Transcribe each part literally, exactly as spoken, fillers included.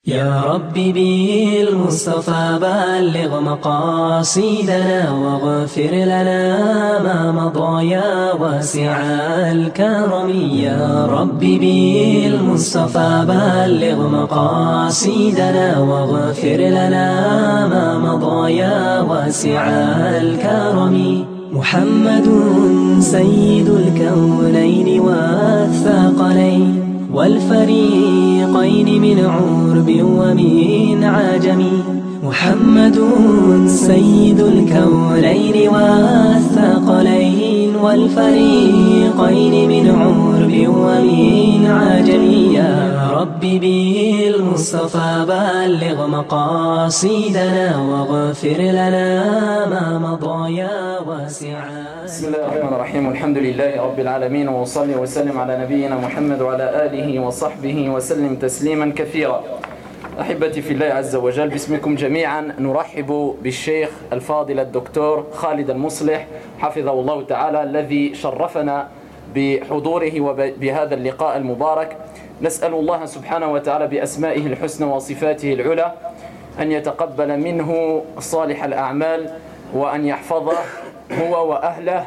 يا رب بالمصطفى بلغ مقاصدنا واغفر لنا ما مضى يا واسع الكرم. يا رب بالمصطفى بلغ مقاصدنا واغفر لنا ما مضى يا واسع الكرم. محمد سيد الكونين والثقلين والفريقين من عرب ومن عجم. محمد سيد الكونين والثقلين والفريقين من عرب ومن عجم. يا رب بالمصطفى بلغ مقاصدنا واغفر لنا ما مضى يا واسع. بسم الله الرحمن الرحيم. الحمد لله رب العالمين، وصلي وسلم على نبينا محمد وعلى آله وصحبه وسلم تسليما كثيرا. أحبتي في الله عز وجل، باسمكم جميعا نرحب بالشيخ الفاضل الدكتور خالد المصلح حفظه الله تعالى، الذي شرفنا بحضوره وبهذا اللقاء المبارك. نسأل الله سبحانه وتعالى بأسمائه الحسنى وصفاته العلى أن يتقبل منه صالح الأعمال، وأن يحفظه هو وأهله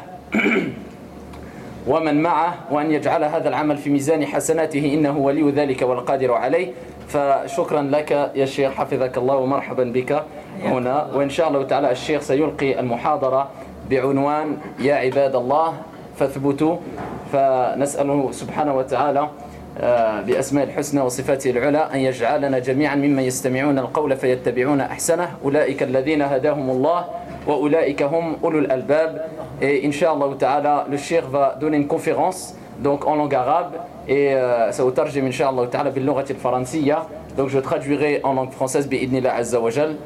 ومن معه، وأن يجعل هذا العمل في ميزان حسناته، إنه ولي ذلك والقادر عليه. فشكرا لك يا شيخ، حفظك الله ومرحبا بك هنا. وإن شاء الله تعالى الشيخ سيلقي المحاضرة بعنوان يا عباد الله فاثبتوا. فنسأله سبحانه وتعالى بأسماء الحسنى وصفاته العلى أن يجعلنا جميعا ممن يستمعون القول فيتبعون أحسنه. أولئك الذين هداهم الله وأولئك هم أولو الألباب. Et Inch'Allah Ta'ala, le Cheikh va donner une conférence donc en langue arabe, et euh, ça utarjim Inch'Allah Ta'ala bil lughati al-faransiyya. Donc je traduirai en langue française bi'idnillah azza wa jal.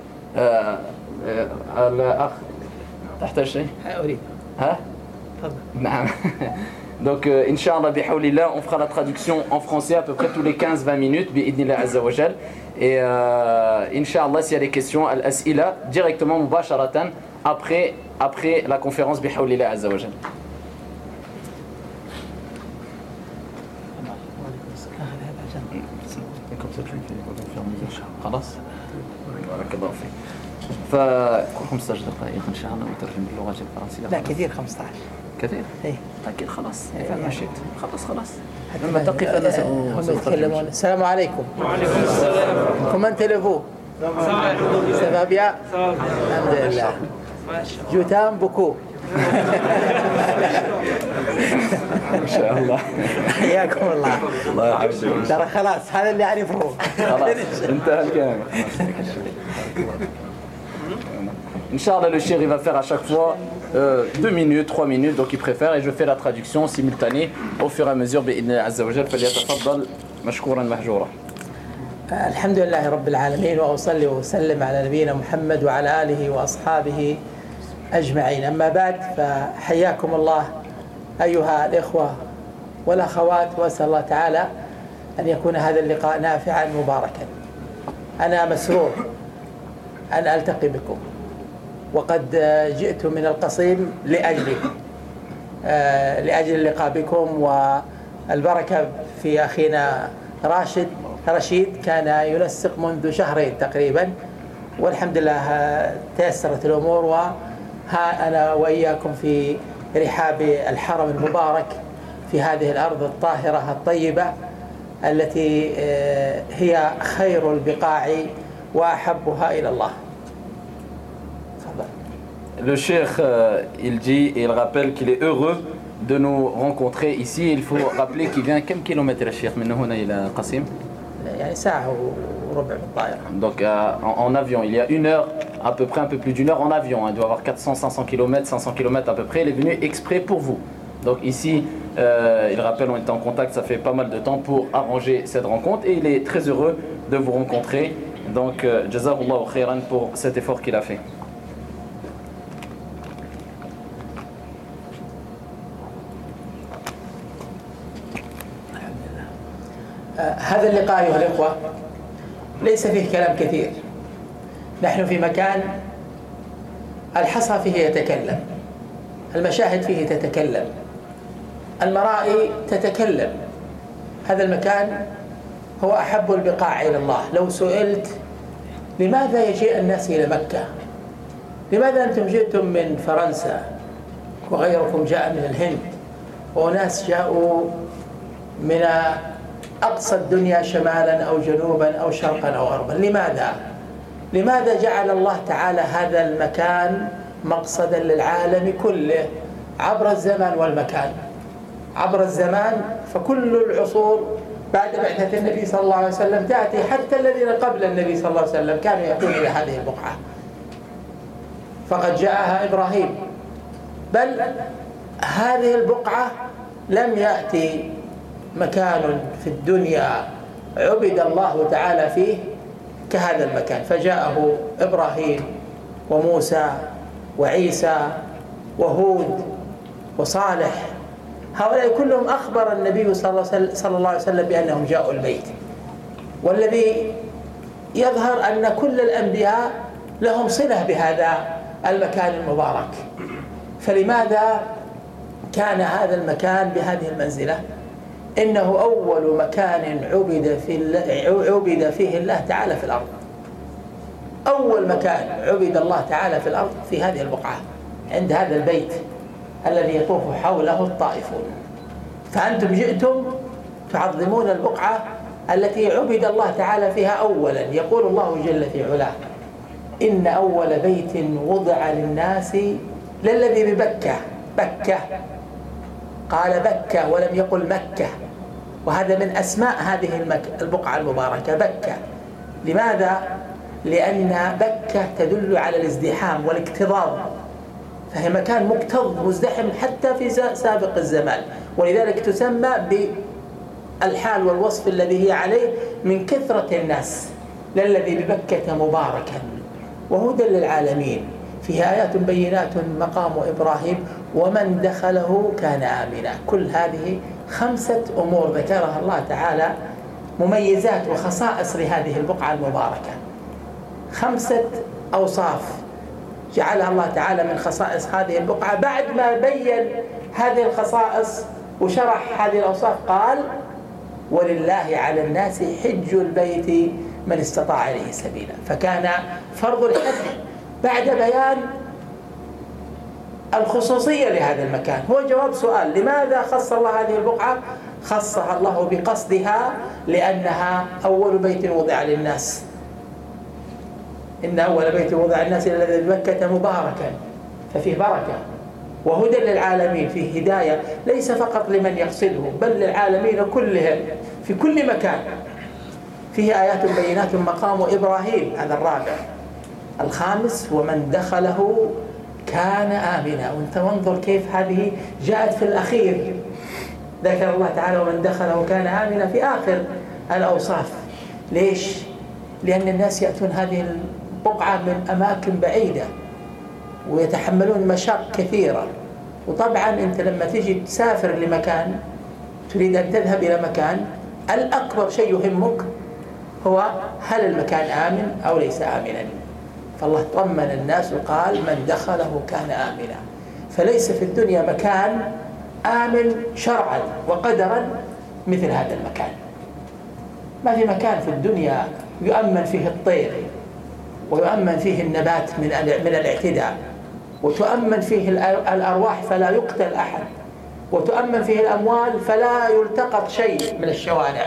الأخ تحتاج شيء؟ أريد. ها؟ تفضل. نعم. Donc euh, Inch'Allah bihawlillah, on fera la traduction en français à peu près tous les quinze à vingt minutes bi'idnillah azza wa jal. Et euh, Inch'Allah, s'il y a des questions, al-as'ila directement mubasharatan après après la conférence bihawlillah azza wa jal. خلاص بارك الله فيك. فخمسة عشر دقائق ان شاء الله وترجم باللغه الفرنسيه. لا كثير خمسة عشر كثير؟ ايه اكيد خلاص اذا مشيت خلاص خلاص لما تقف انا سأتكلمون. السلام عليكم. وعليكم السلام. Comment allez-vous? Ça va bien? Alhamdulillah. Je t'aime beaucoup. ان شاء الله. حياكم الله. الله يحفظك. ترى خلاص هذا اللي اعرفه. خلاص انتهى الكلام. Inch'Allah, le cheikh il va faire à chaque fois euh, deux minutes, trois minutes, donc il préfère, et je fais la traduction simultanée au fur et à mesure. بإذن عز وجل فليتفضل مشكورا مهجورا. الحمد لله رب العالمين، وأصلي وأسلم على نبينا محمد وعلى آله وأصحابه أجمعين. أما بعد، فحياكم الله أيها الإخوة والأخوات، وأسأل الله تعالى أن يكون هذا اللقاء نافعا مباركا. أنا مسرور أن ألتقي بكم، وقد جئت من القصيم لأجلكم، لأجل اللقاء بكم والبركة في أخينا راشد رشيد. كان ينسق منذ شهرين تقريبا، والحمد لله تيسرت الأمور، وها أنا وإياكم في رحاب الحرم المبارك في هذه الأرض الطاهرة الطيبة التي هي خير البقاع وأحبها إلى الله. Le cheikh euh, il dit et il rappelle qu'il est heureux de nous rencontrer ici. Il faut rappeler qu'il vient quel kilomètre le cheikh من هنا إلى قصيم؟ يعني ساعة وربع بالطائرة. Donc euh, en, en avion, il y a une heure, à peu près un peu plus d'une heure en avion. Il doit avoir quatre cents à cinq cents kilomètres, cinq cents kilomètres à peu près. Il est venu exprès pour vous. Donc ici, euh, il rappelle, on était en contact, ça fait pas mal de temps pour arranger cette rencontre, et il est très heureux de vous rencontrer. Donc euh, Jazakallahu khairan pour cet effort qu'il a fait. هذا اللقاء أيها الإخوة ليس فيه كلام كثير. نحن في مكان الحصى فيه يتكلم، المشاهد فيه تتكلم، المرائي تتكلم. هذا المكان هو أحب البقاع إلى الله. لو سئلت لماذا يجيء الناس إلى مكة؟ لماذا أنتم جئتم من فرنسا وغيركم جاء من الهند وناس جاءوا من أقصى الدنيا شمالا أو جنوبا أو شرقا أو غربا؟ لماذا؟ لماذا جعل الله تعالى هذا المكان مقصدا للعالم كله عبر الزمان والمكان؟ عبر الزمان فكل العصور بعد بعثة النبي صلى الله عليه وسلم تأتي، حتى الذين قبل النبي صلى الله عليه وسلم كانوا يأتون إلى هذه البقعة، فقد جاءها إبراهيم. بل هذه البقعة لم يأتي مكان في الدنيا عبد الله تعالى فيه كهذا المكان، فجاءه إبراهيم وموسى وعيسى وهود وصالح، هؤلاء كلهم أخبر النبي صلى الله عليه وسلم بأنهم جاءوا البيت. والذي يظهر أن كل الأنبياء لهم صلة بهذا المكان المبارك. فلماذا كان هذا المكان بهذه المنزلة؟ إنه أول مكان عبد فيه عبد فيه الله تعالى في الأرض. أول مكان عبد الله تعالى في الأرض في هذه البقعة، عند هذا البيت الذي يطوف حوله الطائفون. فأنتم جئتم تعظمون البقعة التي عبد الله تعالى فيها أولا. يقول الله جل في علاه: إن أول بيت وضع للناس للذي ببكة. بكة، قال بكة ولم يقل مكة، وهذا من أسماء هذه البقعة المباركة، بكة. لماذا؟ لأن بكة تدل على الازدحام والاكتظاظ، فهي مكان مكتظ مزدحم حتى في سابق الزمان، ولذلك تسمى بالحال والوصف الذي هي عليه من كثرة الناس. للذي ببكة مباركا وهدى للعالمين، فيها آيات بينات مقام إبراهيم ومن دخله كان آمنا. كل هذه خمسة أمور ذكرها الله تعالى، مميزات وخصائص لهذه البقعة المباركة، خمسة أوصاف جعلها الله تعالى من خصائص هذه البقعة. بعد ما بين هذه الخصائص وشرح هذه الأوصاف قال: ولله على الناس حج البيت من استطاع إليه سبيلا. فكان فرض الحج بعد بيان الخصوصية لهذا المكان. هو جواب سؤال: لماذا خص الله هذه البقعة؟ خصها الله بقصدها لأنها أول بيت وضع للناس. إن أول بيت وضع الناس الذي بمكة مباركا، ففيه بركة وهدى للعالمين، فيه هداية ليس فقط لمن يقصده بل للعالمين كلهم في كل مكان. فيه آيات بينات مقام إبراهيم، هذا الرابع. الخامس: ومن دخله كان آمنا. وانت وانظر كيف هذه جاءت في الأخير، ذكر الله تعالى ومن دخله كان آمنا في آخر الأوصاف. ليش؟ لأن الناس يأتون هذه البقعة من أماكن بعيدة ويتحملون مشاق كثيرة، وطبعا أنت لما تجي تسافر لمكان تريد أن تذهب إلى مكان، الأكبر شيء يهمك هو هل المكان آمن أو ليس آمنا. فالله طمن الناس وقال: من دخله كان آمنا. فليس في الدنيا مكان آمن شرعا وقدرا مثل هذا المكان. ما في مكان في الدنيا يؤمن فيه الطير، ويؤمن فيه النبات من من الاعتداء، وتؤمن فيه الأرواح فلا يقتل أحد، وتؤمن فيه الأموال فلا يلتقط شيء من الشوارع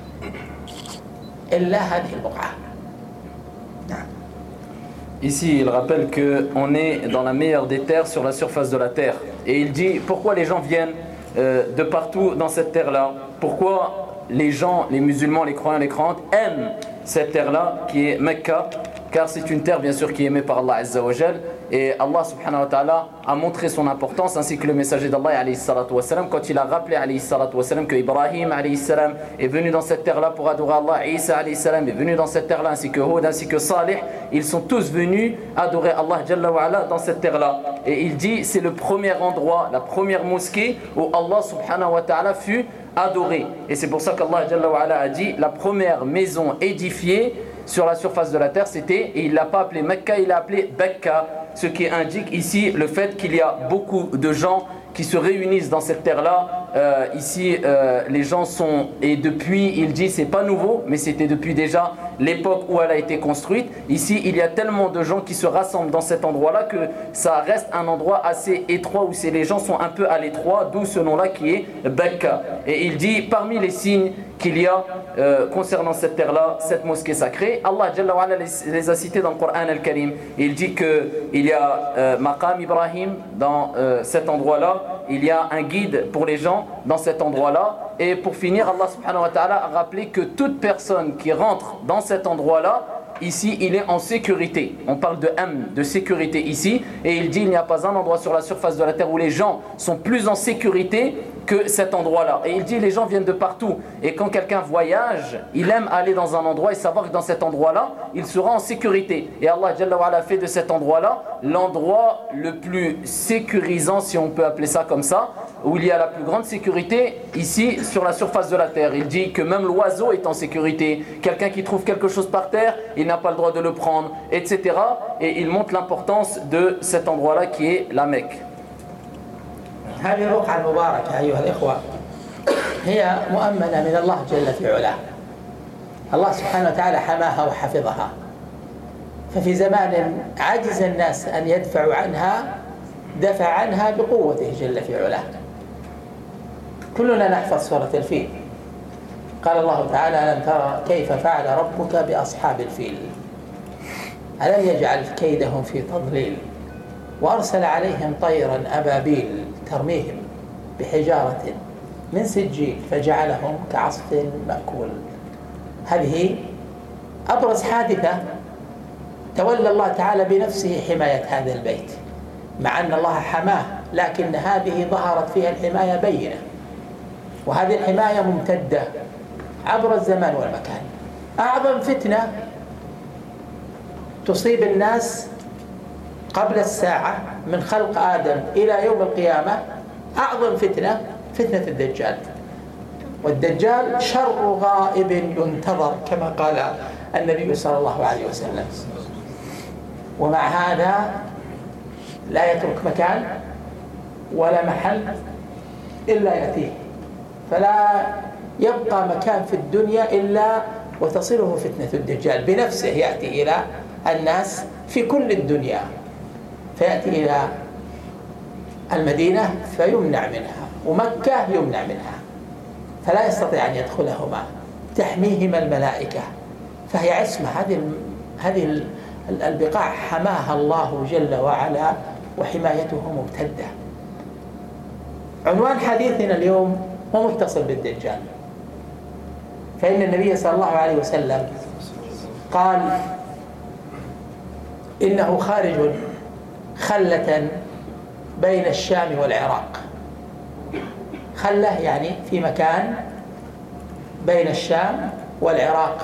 إلا هذه البقعة. نعم. Ici, il rappelle qu'on est dans la meilleure des terres sur la surface de la terre. Et il dit pourquoi les gens viennent euh, de partout dans cette terre-là. Pourquoi les gens, les musulmans, les croyants, les croyantes aiment cette terre-là qui est Mecca. Car c'est une terre bien sûr qui est aimée par Allah Azza wa Jal. Et Allah subhanahu wa ta'ala a montré son importance, ainsi que le messager d'Allah alayhi salatu wa salam, quand il a rappelé alayhi salatu wa salam que Ibrahim alayhi salam est venu dans cette terre là pour adorer Allah, Isa alayhi salam est venu dans cette terre là, ainsi que Hud, ainsi que Salih, ils sont tous venus adorer Allah Jalla wa Ala dans cette terre là. Et il dit c'est le premier endroit, la première mosquée où Allah subhanahu wa ta'ala fut adoré. Et c'est pour ça qu'Allah Jalla wa Ala a dit la première maison édifiée sur la surface de la terre c'était, et il l'a pas appelé Mecca, il l'a appelé Bekka. Ce qui indique ici le fait qu'il y a beaucoup de gens qui se réunissent dans cette terre-là. Euh, ici, euh, les gens sont, et depuis, il dit, c'est pas nouveau, mais c'était depuis déjà l'époque où elle a été construite. Ici, il y a tellement de gens qui se rassemblent dans cet endroit-là que ça reste un endroit assez étroit où les gens sont un peu à l'étroit, d'où ce nom-là qui est Bakka. Et il dit, parmi les signes qu'il y a euh, concernant cette terre-là, cette mosquée sacrée, Allah Jalla wa Ala les, les a cités dans le Coran al-Karim. Il dit qu'il y a euh, Maqam Ibrahim dans euh, cet endroit-là, il y a un guide pour les gens dans cet endroit-là. Et pour finir, Allah subhanahu wa ta'ala a rappelé que toute personne qui rentre dans cet endroit-là, ici il est en sécurité. On parle de amn, de sécurité ici. Et il dit il n'y a pas un endroit sur la surface de la terre où les gens sont plus en sécurité que cet endroit-là. Et il dit les gens viennent de partout. Et quand quelqu'un voyage, il aime aller dans un endroit et savoir que dans cet endroit-là, il sera en sécurité. Et Allah Jalla wa Ala fait de cet endroit-là l'endroit le plus sécurisant, si on peut appeler ça comme ça, où il y a la plus grande sécurité ici sur la surface de la terre. Il dit que même l'oiseau est en sécurité. Quelqu'un qui trouve quelque chose par terre, il n'a pas le droit de le prendre, et cetera. Et il montre l'importance de cet endroit-là qui est la Mecque. هذه الرقعة المباركة أيها الإخوة هي مؤمنة من الله جل في علاه. الله سبحانه وتعالى حماها وحفظها. ففي زمان عجز الناس أن يدفعوا عنها دفع عنها بقوته جل في علاه. كلنا نحفظ سورة الفيل. قال الله تعالى ألم ترى كيف فعل ربك بأصحاب الفيل ألم يجعل كيدهم في تضليل وأرسل عليهم طيرا أبابيل ترميهم بحجارة من سجيل فجعلهم كعصف مأكول. هذه أبرز حادثة تولى الله تعالى بنفسه حماية هذا البيت، مع أن الله حماه، لكن هذه ظهرت فيها الحماية بينة، وهذه الحماية ممتدة عبر الزمان والمكان. أعظم فتنة تصيب الناس قبل الساعة من خلق آدم إلى يوم القيامة، أعظم فتنة فتنة الدجال. والدجال شر غائب ينتظر كما قال النبي صلى الله عليه وسلم. ومع هذا لا يترك مكان ولا محل إلا يأتيه، فلا يبقى مكان في الدنيا إلا وتصله فتنة الدجال بنفسه. يأتي إلى الناس في كل الدنيا، فيأتي إلى المدينة فيمنع منها، ومكة يمنع منها، فلا يستطيع أن يدخلهما، تحميهما الملائكة، فهي عصمة. هذه هذه البقاع حماها الله جل وعلا وحمايته ممتدة. عنوان حديثنا اليوم هو متصل بالدجال، فإن النبي صلى الله عليه وسلم قال إنه خارج خلة بين الشام والعراق. خلة يعني في مكان بين الشام والعراق،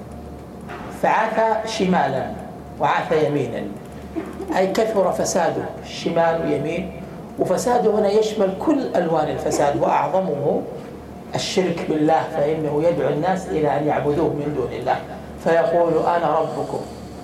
فعاث شمالا وعاث يمينا، أي كثر فساده، الشمال ويمين. وفساده هنا يشمل كل ألوان الفساد، وأعظمه الشرك بالله، فإنه يدعو الناس إلى أن يعبدوه من دون الله، فيقول أنا ربكم.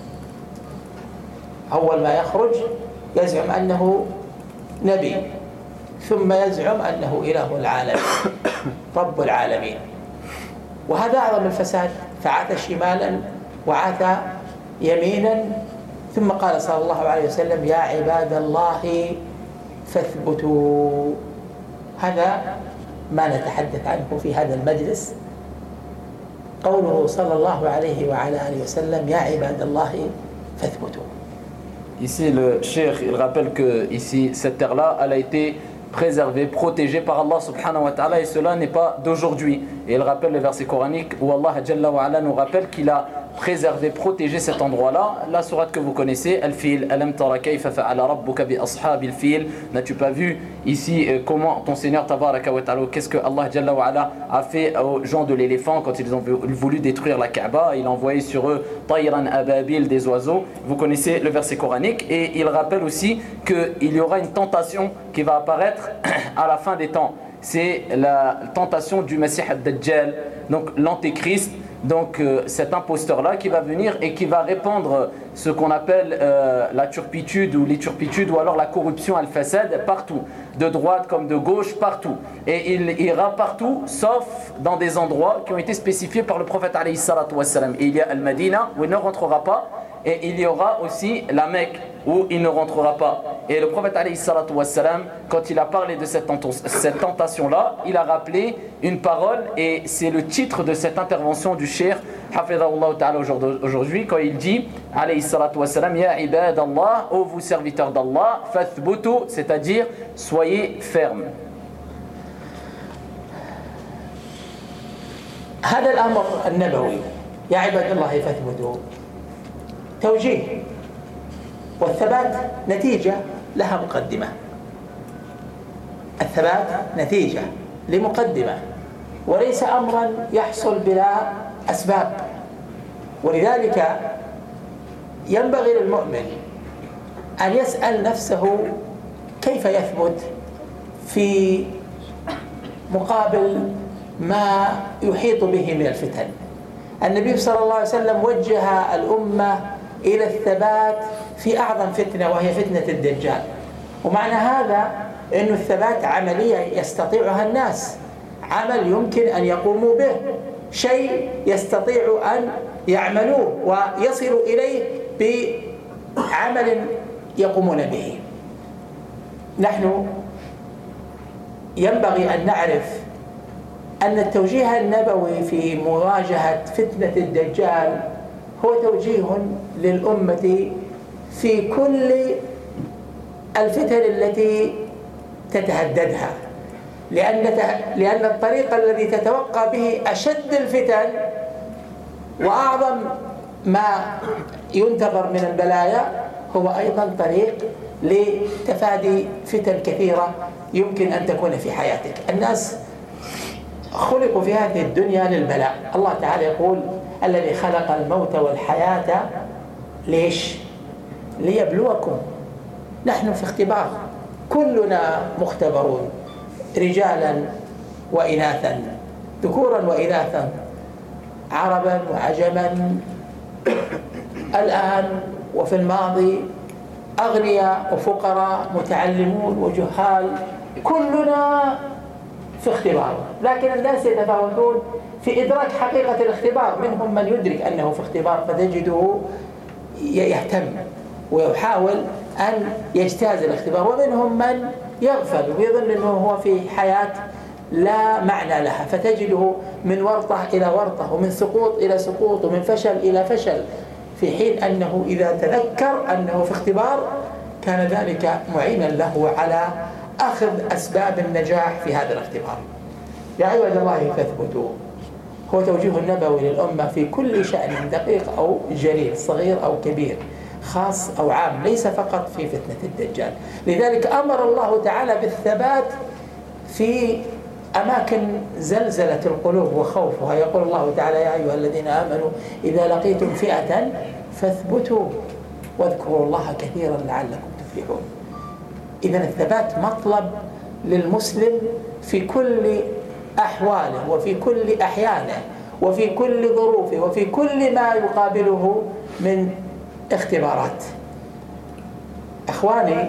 أول ما يخرج يزعم أنه نبي، ثم يزعم أنه إله العالمين رب العالمين، وهذا أعظم الفساد. فعاث شمالا وعاث يمينا، ثم قال صلى الله عليه وسلم يا عباد الله فاثبتوا. هذا ما نتحدث عنه في هذا المجلس، قوله صلى الله عليه وعلى آله وسلم يا عباد الله فاثبتوا. Ici, le cheikh, il rappelle que ici, cette terre-là, elle a été préservée, protégée par Allah subhanahu wa ta'ala, et cela n'est pas d'aujourd'hui. Et il rappelle le verset coranique où Allah Jalla wa Ala nous rappelle qu'il a préservé, protégé cet endroit-là. La sourate que vous connaissez, Al-Fil, Alam tara kayfa fa'ala rabbuka bi ashabil fil. N'as-tu pas vu ici euh, comment ton Seigneur tabaraka wa ta'ala, qu'est-ce que Allah Jalla wa Ala a fait aux gens de l'éléphant quand ils ont voulu détruire la Kaaba? Il a envoyé sur eux Tayran Ababil, des oiseaux. Vous connaissez le verset coranique, et il rappelle aussi qu'il y aura une tentation qui va apparaître à la fin des temps. C'est la tentation du Messie ad-Dajjal, donc l'antéchrist. donc euh, cet imposteur-là qui va venir et qui va répandre ce qu'on appelle euh, la turpitude ou les turpitudes ou alors la corruption al-fasad partout, de droite comme de gauche, partout. Et il ira partout sauf dans des endroits qui ont été spécifiés par le prophète alayhi salatu wassalam. Et il y a Al-Madina où il ne rentrera pas, et il y aura aussi la Mecque où il ne rentrera pas. Et le prophète alayhi salatu wassalam, quand il a parlé de cette tentation-là, il a rappelé une parole, et c'est le titre de cette intervention du cheikh hafidhahullah ta'ala aujourd'hui, quand il dit alayhi salatu wassalam, ya ibadallah, ô vous serviteurs d'Allah, fathbutu, c'est-à-dire soyez fermes. هذا الأمر النبوي يا عباد الله فاثبتوا توجيه، والثبات نتيجة لها مقدمة. الثبات نتيجة لمقدمة وليس أمرا يحصل بلا أسباب. ولذلك ينبغي للمؤمن أن يسأل نفسه كيف يثبت في مقابل ما يحيط به من الفتن. النبي صلى الله عليه وسلم وجه الأمة إلى الثبات في أعظم فتنة وهي فتنة الدجال. ومعنى هذا أن الثبات عملية يستطيعها الناس، عمل يمكن أن يقوموا به، شيء يستطيع أن يعملوه ويصلوا إليه بعمل يقومون به. نحن ينبغي أن نعرف أن التوجيه النبوي في مواجهة فتنة الدجال هو توجيه للأمة في كل الفتن التي تتهددها، لأن لأن الطريق الذي تتوقع به أشد الفتن وأعظم ما ينتظر من البلايا هو أيضا طريق لتفادي فتن كثيرة يمكن أن تكون في حياتك. الناس خلقوا في هذه الدنيا للبلاء. الله تعالى يقول الذي خلق الموت والحياة ليش؟ ليبلوكم. نحن في اختبار، كلنا مختبرون، رجالا وإناثا، ذكورا وإناثا، عربا وعجما، الآن وفي الماضي، أغنياء وفقراء، متعلمون وجهال، كلنا في اختبار. لكن الناس يتفاوتون في إدراك حقيقة الاختبار. منهم من يدرك أنه في اختبار فتجده يهتم ويحاول أن يجتاز الاختبار، ومنهم من يغفل ويظن أنه هو في حياة لا معنى لها، فتجده من ورطة إلى ورطة، ومن سقوط إلى سقوط، ومن فشل إلى فشل، في حين أنه إذا تذكر أنه في اختبار كان ذلك معينا له على أخذ أسباب النجاح في هذا الاختبار. يا عباد الله فاثبتوا هو توجيه النبوي للأمة في كل شأن دقيق أو جليل، صغير أو كبير، خاص أو عام، ليس فقط في فتنة الدجال. لذلك أمر الله تعالى بالثبات في أماكن زلزلة القلوب وخوفها. يقول الله تعالى يا أيها الذين آمنوا إذا لقيتم فئة فاثبتوا واذكروا الله كثيرا لعلكم تفلحون. إذن الثبات مطلب للمسلم في كل أحواله وفي كل أحيانه وفي كل ظروفه وفي كل ما يقابله من اختبارات. أخواني،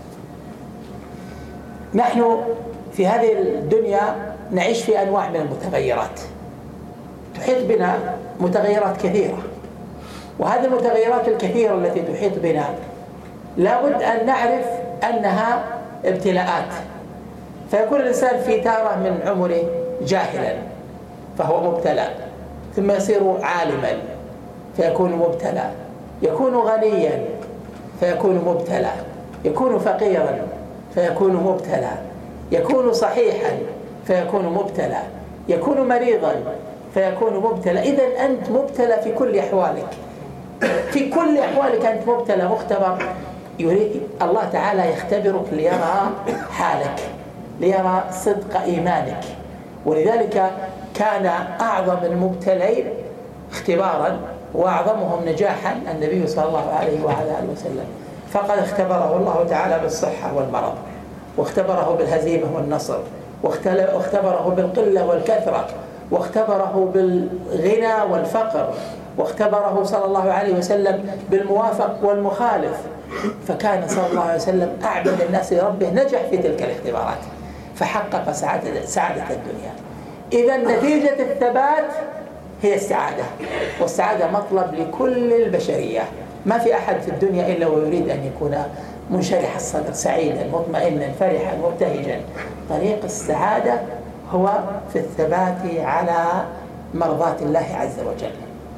نحن في هذه الدنيا نعيش في أنواع من المتغيرات، تحيط بنا متغيرات كثيرة، وهذه المتغيرات الكثيرة التي تحيط بنا لابد أن نعرف أنها ابتلاءات. فيكون الإنسان في تارة من عمره جاهلا فهو مبتلى، ثم يصير عالما فيكون مبتلى، يكون غنيا فيكون مبتلى، يكون فقيرا فيكون مبتلى، يكون صحيحا فيكون مبتلى، يكون مريضا فيكون مبتلى. إذن أنت مبتلى في كل أحوالك، في كل أحوالك أنت مبتلى، مختبر. يريد الله تعالى يختبرك ليرى حالك، ليرى صدق إيمانك. ولذلك كان أعظم المبتلين اختبارا وأعظمهم نجاحا النبي صلى الله عليه وعلى آله وسلم، فقد اختبره الله تعالى بالصحة والمرض، واختبره بالهزيمة والنصر، واختبره بالقلة والكثرة، واختبره بالغنى والفقر، واختبره صلى الله عليه وسلم بالموافق والمخالف، فكان صلى الله عليه وسلم أعبد الناس لربه، نجح في تلك الاختبارات فحقق سعادة, سعادة الدنيا. إذا نتيجة الثبات هي السعادة، والسعادة مطلب لكل البشرية. ما في أحد في الدنيا إلا ويريد أن يكون منشرح الصدر، سعيدا مطمئنا فرحا مبتهجا. طريق السعادة هو في الثبات على مرضاة الله عز وجل.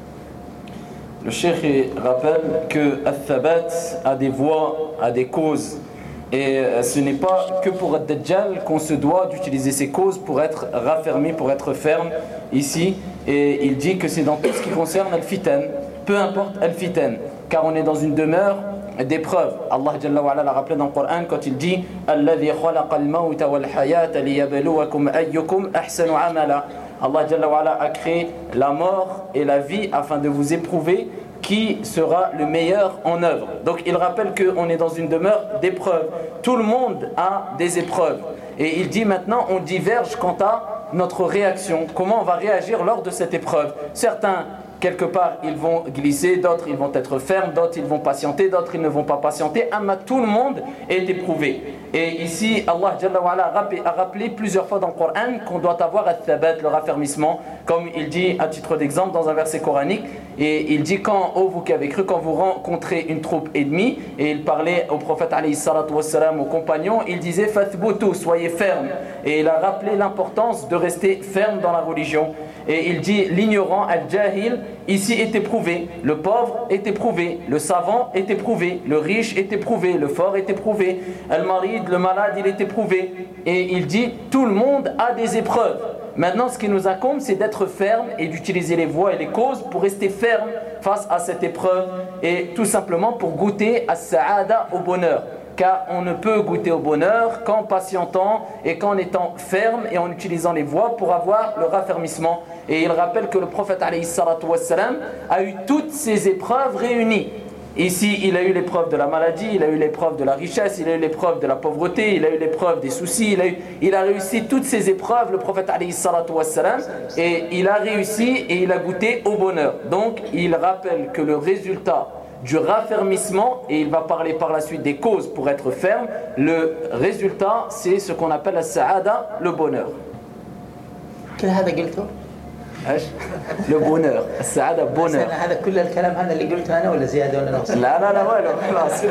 Le cheikh rappelle que Al-Thabat a des voies, a des causes. Et ce n'est pas que pour Ad-Dajjal qu'on se doit d'utiliser ces causes pour être raffermi, pour être ferme ici. Et il dit que c'est dans tout ce qui concerne Al-Fitan, peu importe Al-Fitan, car on est dans une demeure d'épreuves. Allah Jalla wa Ala l'a rappelé dans le Coran quand il dit Alladhi khalaqa al-mawta wal-hayata liyabluwakum ayyukum ahsanu amala. Allah Jalla wa Ala a créé la mort et la vie afin de vous éprouver qui sera le meilleur en œuvre. Donc il rappelle qu'on est dans une demeure d'épreuves. Tout le monde a des épreuves. Et il dit maintenant on diverge quant à notre réaction. Comment on va réagir lors de cette épreuve. Certains, quelque part, ils vont glisser, d'autres, ils vont être fermes, d'autres, ils vont patienter, d'autres, ils ne vont pas patienter. Mais tout le monde est éprouvé. Et ici, Allah Jalla wa Ala a rappelé plusieurs fois dans le Coran qu'on doit avoir al-thabat, le raffermissement, comme il dit à titre d'exemple dans un verset coranique. Et il dit quand, oh vous qui avez cru, quand vous rencontrez une troupe ennemie, et il parlait au prophète alayhi salatu wassalam, aux compagnons, il disait fathbutu, soyez fermes. Et il a rappelé l'importance de rester ferme dans la religion. Et il dit l'ignorant, al-jahil, ici est éprouvé, le pauvre est éprouvé, le savant est éprouvé, le riche est éprouvé, le fort est éprouvé, al-marid, le malade, il est éprouvé. Et il dit tout le monde a des épreuves. Maintenant, ce qui nous incombe, c'est d'être ferme et d'utiliser les voies et les causes pour rester ferme face à cette épreuve et tout simplement pour goûter à Sa'ada, au bonheur. Car on ne peut goûter au bonheur qu'en patientant et qu'en étant ferme et en utilisant les voies pour avoir le raffermissement. Et il rappelle que le prophète alayhi salatu wassalam a eu toutes ces épreuves réunies. Ici, il a eu l'épreuve de la maladie, il a eu l'épreuve de la richesse, il a eu l'épreuve de la pauvreté, il a eu l'épreuve des soucis, il a, eu, il a réussi toutes ces épreuves, le prophète alayhi salatu wassalam, et il a réussi et il a goûté au bonheur. Donc, il rappelle que le résultat du raffermissement, et il va parler par la suite des causes pour être ferme, le résultat, c'est ce qu'on appelle la sa'ada, le bonheur. ايش؟ البونور السعاده بونور. هذا كل الكلام هذا اللي قلته انا ولا زياده ولا نقص؟ لا لا لا ولا خلاص.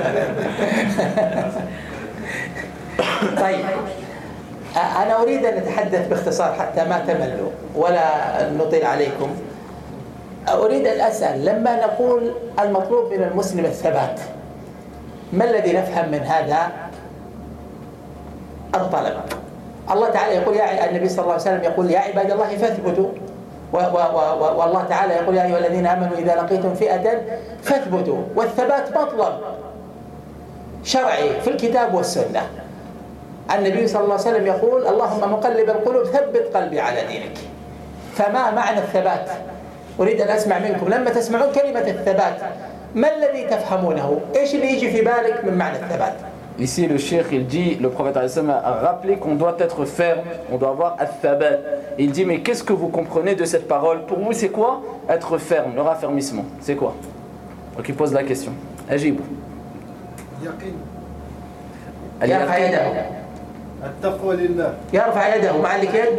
طيب انا اريد ان اتحدث باختصار حتى ما تملوا ولا نطيل عليكم. اريد ان اسال لما نقول المطلوب من المسلم الثبات، ما الذي نفهم من هذا الطلب؟ الله تعالى يقول يا النبي صلى الله عليه وسلم يقول يا عباد الله فاثبتوا، والله تعالى يقول يا أيها الذين آمنوا إذا لقيتم فئة فاثبتوا. والثبات مطلب شرعي في الكتاب والسنة. النبي صلى الله عليه وسلم يقول اللهم مقلب القلوب ثبت قلبي على دينك. فما معنى الثبات؟ أريد أن أسمع منكم لما تسمعون كلمة الثبات ما الذي تفهمونه؟ إيش اللي يجي في بالك من معنى الثبات؟ Ici, le cheikh, il dit, le prophète a rappelé qu'on doit être ferme, on doit avoir al-thabat. Il dit, mais qu'est-ce que vous comprenez de cette parole? Pour vous, c'est quoi être ferme, le raffermissement? C'est quoi? Donc il pose la question. Ajib. يرفع يده. التقوى لله. يرفع يده مع اللي يد.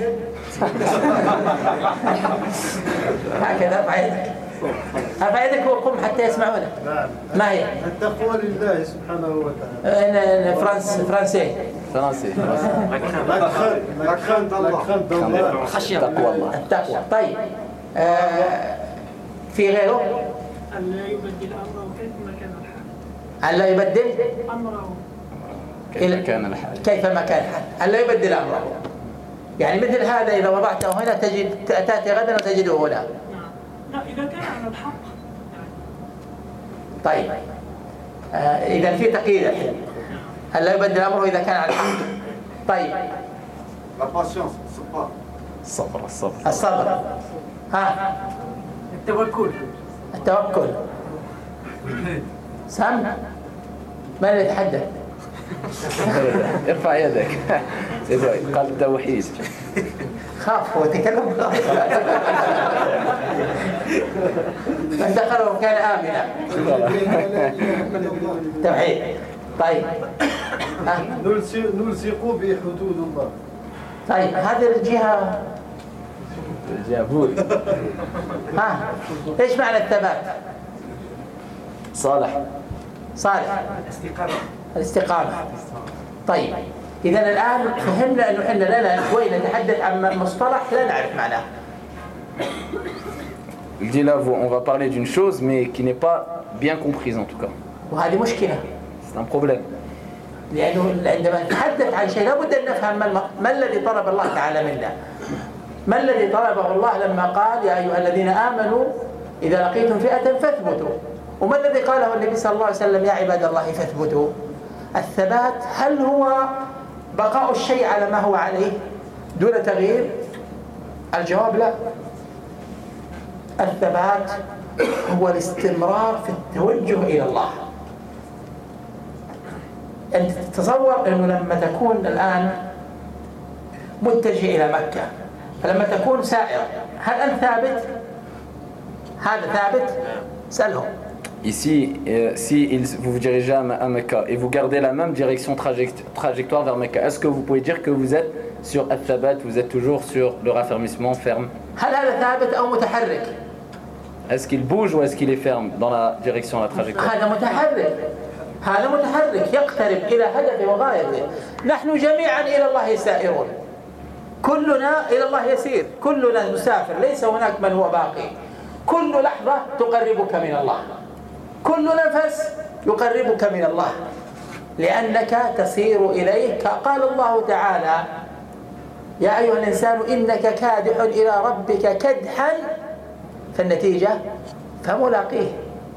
هكذا ارفع يدك. ارفع يدك وقم حتى يسمعونك. نعم. ما هي؟ التقوى لله سبحانه وتعالى. أنا فرنس فرنسي. فرنسي. خشية تقوى الله. التقوى. طيب. آه في غيره؟ أن لا يبدل أمره كيفما كان الحال. أن لا يبدل أمره كيف كان الحال. كيفما كان الحال. أن لا يبدل أمره. يعني مثل هذا إذا وضعته هنا تجد تأتي غدا وتجده هنا. لا إذا كان على الحق. طيب آه إذا في تقييد الحين هل لا يبدل أمره إذا كان على الحق. طيب الصبر الصبر الصبر ها التوكل التوكل سم من اللي يتحدث؟ ارفع يدك. قال التوحيد. خاف هو تكلم من دخله كان آمنا. توحيد. طيب نلصق بحدود الله. طيب هذه الجهة جابول. ها ايش معنى الثبات؟ صالح. صالح. الاستقامة. طيب إذا الآن فهمنا أنه إحنا لنا شوي نتحدث عن مصطلح لا نعرف معناه. Il dit là, on va parler d'une chose, mais qui n'est pas bien comprise en tout cas. وهذه مشكلة. C'est un problème. لأنه عندما نتحدث عن شيء لابد أن نفهم ما, ما الذي طلب الله تعالى منا. ما الذي طلبه الله لما قال يا أيها الذين آمنوا إذا لقيتم فئة فاثبتوا. وما الذي قاله النبي صلى الله عليه وسلم يا عباد الله فاثبتوا. الثبات هل هو بقاء الشيء على ما هو عليه دون تغيير؟ الجواب لا. الثبات هو الاستمرار في التوجه إلى الله. أنت تتصور أنه لما تكون الآن متجه إلى مكة فلما تكون سائر هل أنت ثابت؟ هذا ثابت؟ سألهم. Ici, euh, si il, vous vous dirigez à, à Mecca et vous gardez la même direction traject, trajectoire vers Mecca, est-ce que vous pouvez dire que vous êtes sur Al-Thabat, vous êtes toujours sur le raffermissement ferme? Est-ce qu'il bouge ou est-ce qu'il est ferme dans la direction, la trajectoire? هذا متحرك يقترب إلى هدفه وغايته. نحن جميعا إلى الله سائرون. كلنا إلى الله يسير. كلنا مسافر. ليس هناك من هو باقي. كل لحظة تقربك من الله. كل نفس يقربك من الله. لأنك تسير إليه. قال الله تعالى يا أيها الإنسان إنك كادح إلى ربك كدحا فالنتيجة فملاقيه.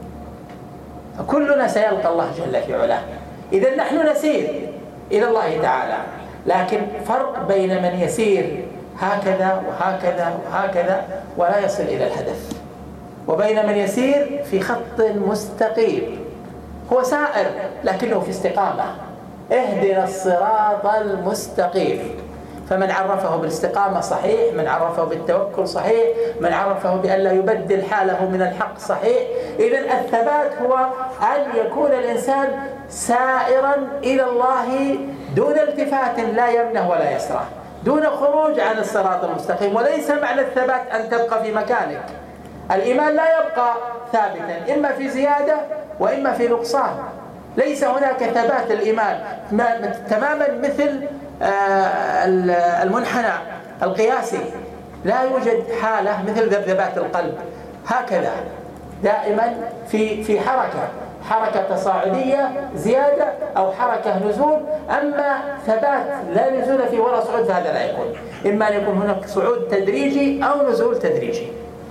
فكلنا سيلقى الله جل في علاه. إذا نحن نسير إلى الله تعالى، لكن فرق بين من يسير هكذا وهكذا وهكذا ولا يصل إلى الهدف، وبين من يسير في خط مستقيم هو سائر لكنه في استقامة. اهدنا الصراط المستقيم. فمن عرفه بالاستقامة صحيح، من عرفه بالتوكل صحيح، من عرفه بأن لا يبدل حاله من الحق صحيح. إذن الثبات هو أن يكون الإنسان سائرا إلى الله دون التفات لا يمنه ولا يسره، دون خروج عن الصراط المستقيم. وليس معنى الثبات أن تبقى في مكانك. الإيمان لا يبقى ثابتا، إما في زيادة وإما في نقصان. ليس هناك ثبات الإيمان تماما مثل المنحنى القياسي. لا يوجد حالة مثل ذبذبات القلب، هكذا دائما في في حركة حركة تصاعدية زيادة أو حركة نزول. أما ثبات لا نزول فيه ولا صعود فهذا لا يكون. إما أن يكون هناك صعود تدريجي أو نزول تدريجي.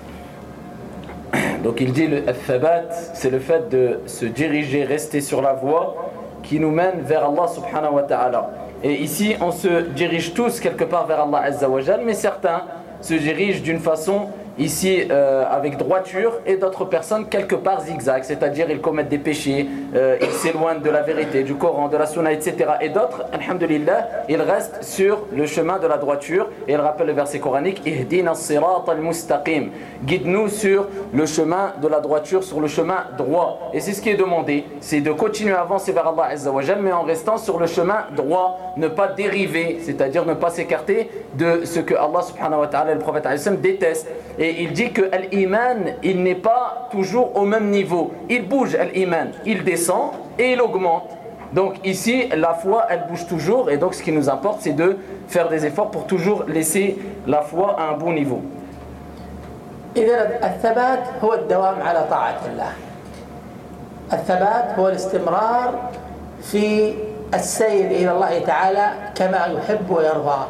Donc il dit le thabat, c'est le fait de se diriger, rester sur la voie qui nous mène vers Allah subhanahu wa ta'ala. Et ici on se dirige tous quelque part vers Allah azza wa jal, mais certains se dirigent d'une façon ici euh, avec droiture et d'autres personnes quelque part zigzag, c'est-à-dire ils commettent des péchés, euh, ils s'éloignent de la vérité, du Coran, de la Sunna, et cetera. Et d'autres, alhamdulillah, ils restent sur le chemin de la droiture. Et il rappelle le verset coranique, Ihdina as-sirat al-mustaqim, guide-nous sur le chemin de la droiture, sur le chemin droit. Et c'est ce qui est demandé, c'est de continuer à avancer vers Allah azza wa jal, mais en restant sur le chemin droit, ne pas dériver, c'est-à-dire ne pas s'écarter de ce que Allah subhanahu wa ta'ala et le prophète alayhi salam détestent. Et il dit que l'iman, il n'est pas toujours au même niveau. Il bouge, l'iman. Il descend et il augmente. Donc ici, la foi, elle bouge toujours. Et donc ce qui nous importe, c'est de faire des efforts pour toujours laisser la foi à un bon niveau. إذا الثبات هو الدوام على طاعة الله. الثبات هو الاستمرار في السير إلى الله تعالى كما يحب ويرضى.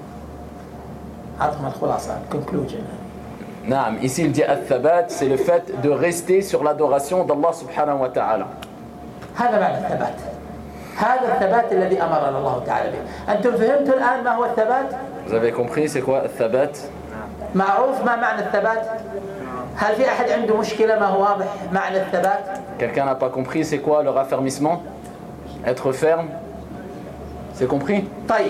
عطنا الخلاصة. Conclusion. Naam, ici il dit al-thabat, c'est le fait de rester sur l'adoration d'Allah subhanahu wa ta'ala. هذا معنى الثبات. هذا الثبات الذي أمرنا الله تعالى به. أنتم فهمتوا الآن ما هو الثبات؟ Vous avez compris c'est quoi al-thabat? معروف ما معنى الثبات؟ هل في أحد عنده مشكلة ما هو واضح معنى الثبات؟ Quelqu'un n'a pas compris c'est quoi le raffermissement? Être ferme? C'est compris? طيب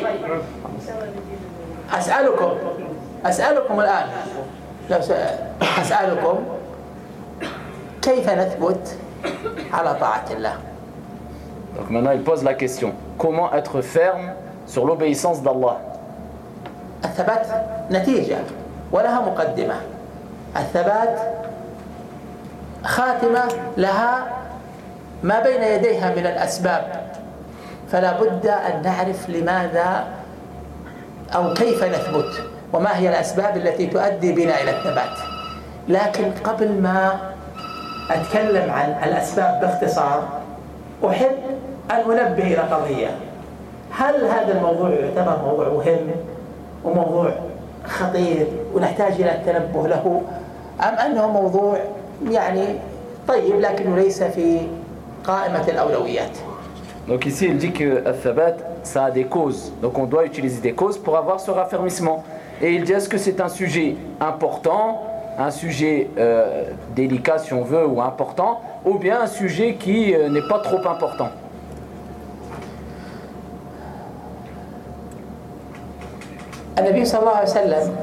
أسألكم أسألكم الآن لو أسألكم كيف نثبت على طاعة الله؟ Donc maintenant il pose la question, comment être ferme sur l'obéissance d'Allah? الثبات نتيجة ولها مقدمة. الثبات خاتمة لها ما بين يديها من الأسباب، فلا بد أن نعرف لماذا أو كيف نثبت وما هي الأسباب التي تؤدي بنا إلى الثبات. لكن قبل ما أتكلم عن الأسباب باختصار أحب أن أنبه إلى قضية. هل هذا الموضوع يعتبر موضوع مهم وموضوع خطير ونحتاج إلى التنبه له، أم أنه موضوع يعني طيب لكنه ليس في قائمة الأولويات؟ Donc ici il dit que al-thabat ça a des causes, donc on doit utiliser des causes pour avoir ce raffermissement. Et il dit est-ce que c'est un sujet important, un sujet euh, délicat si on veut ou important, ou bien un sujet qui euh, n'est pas trop important. النبي صلى الله عليه وسلم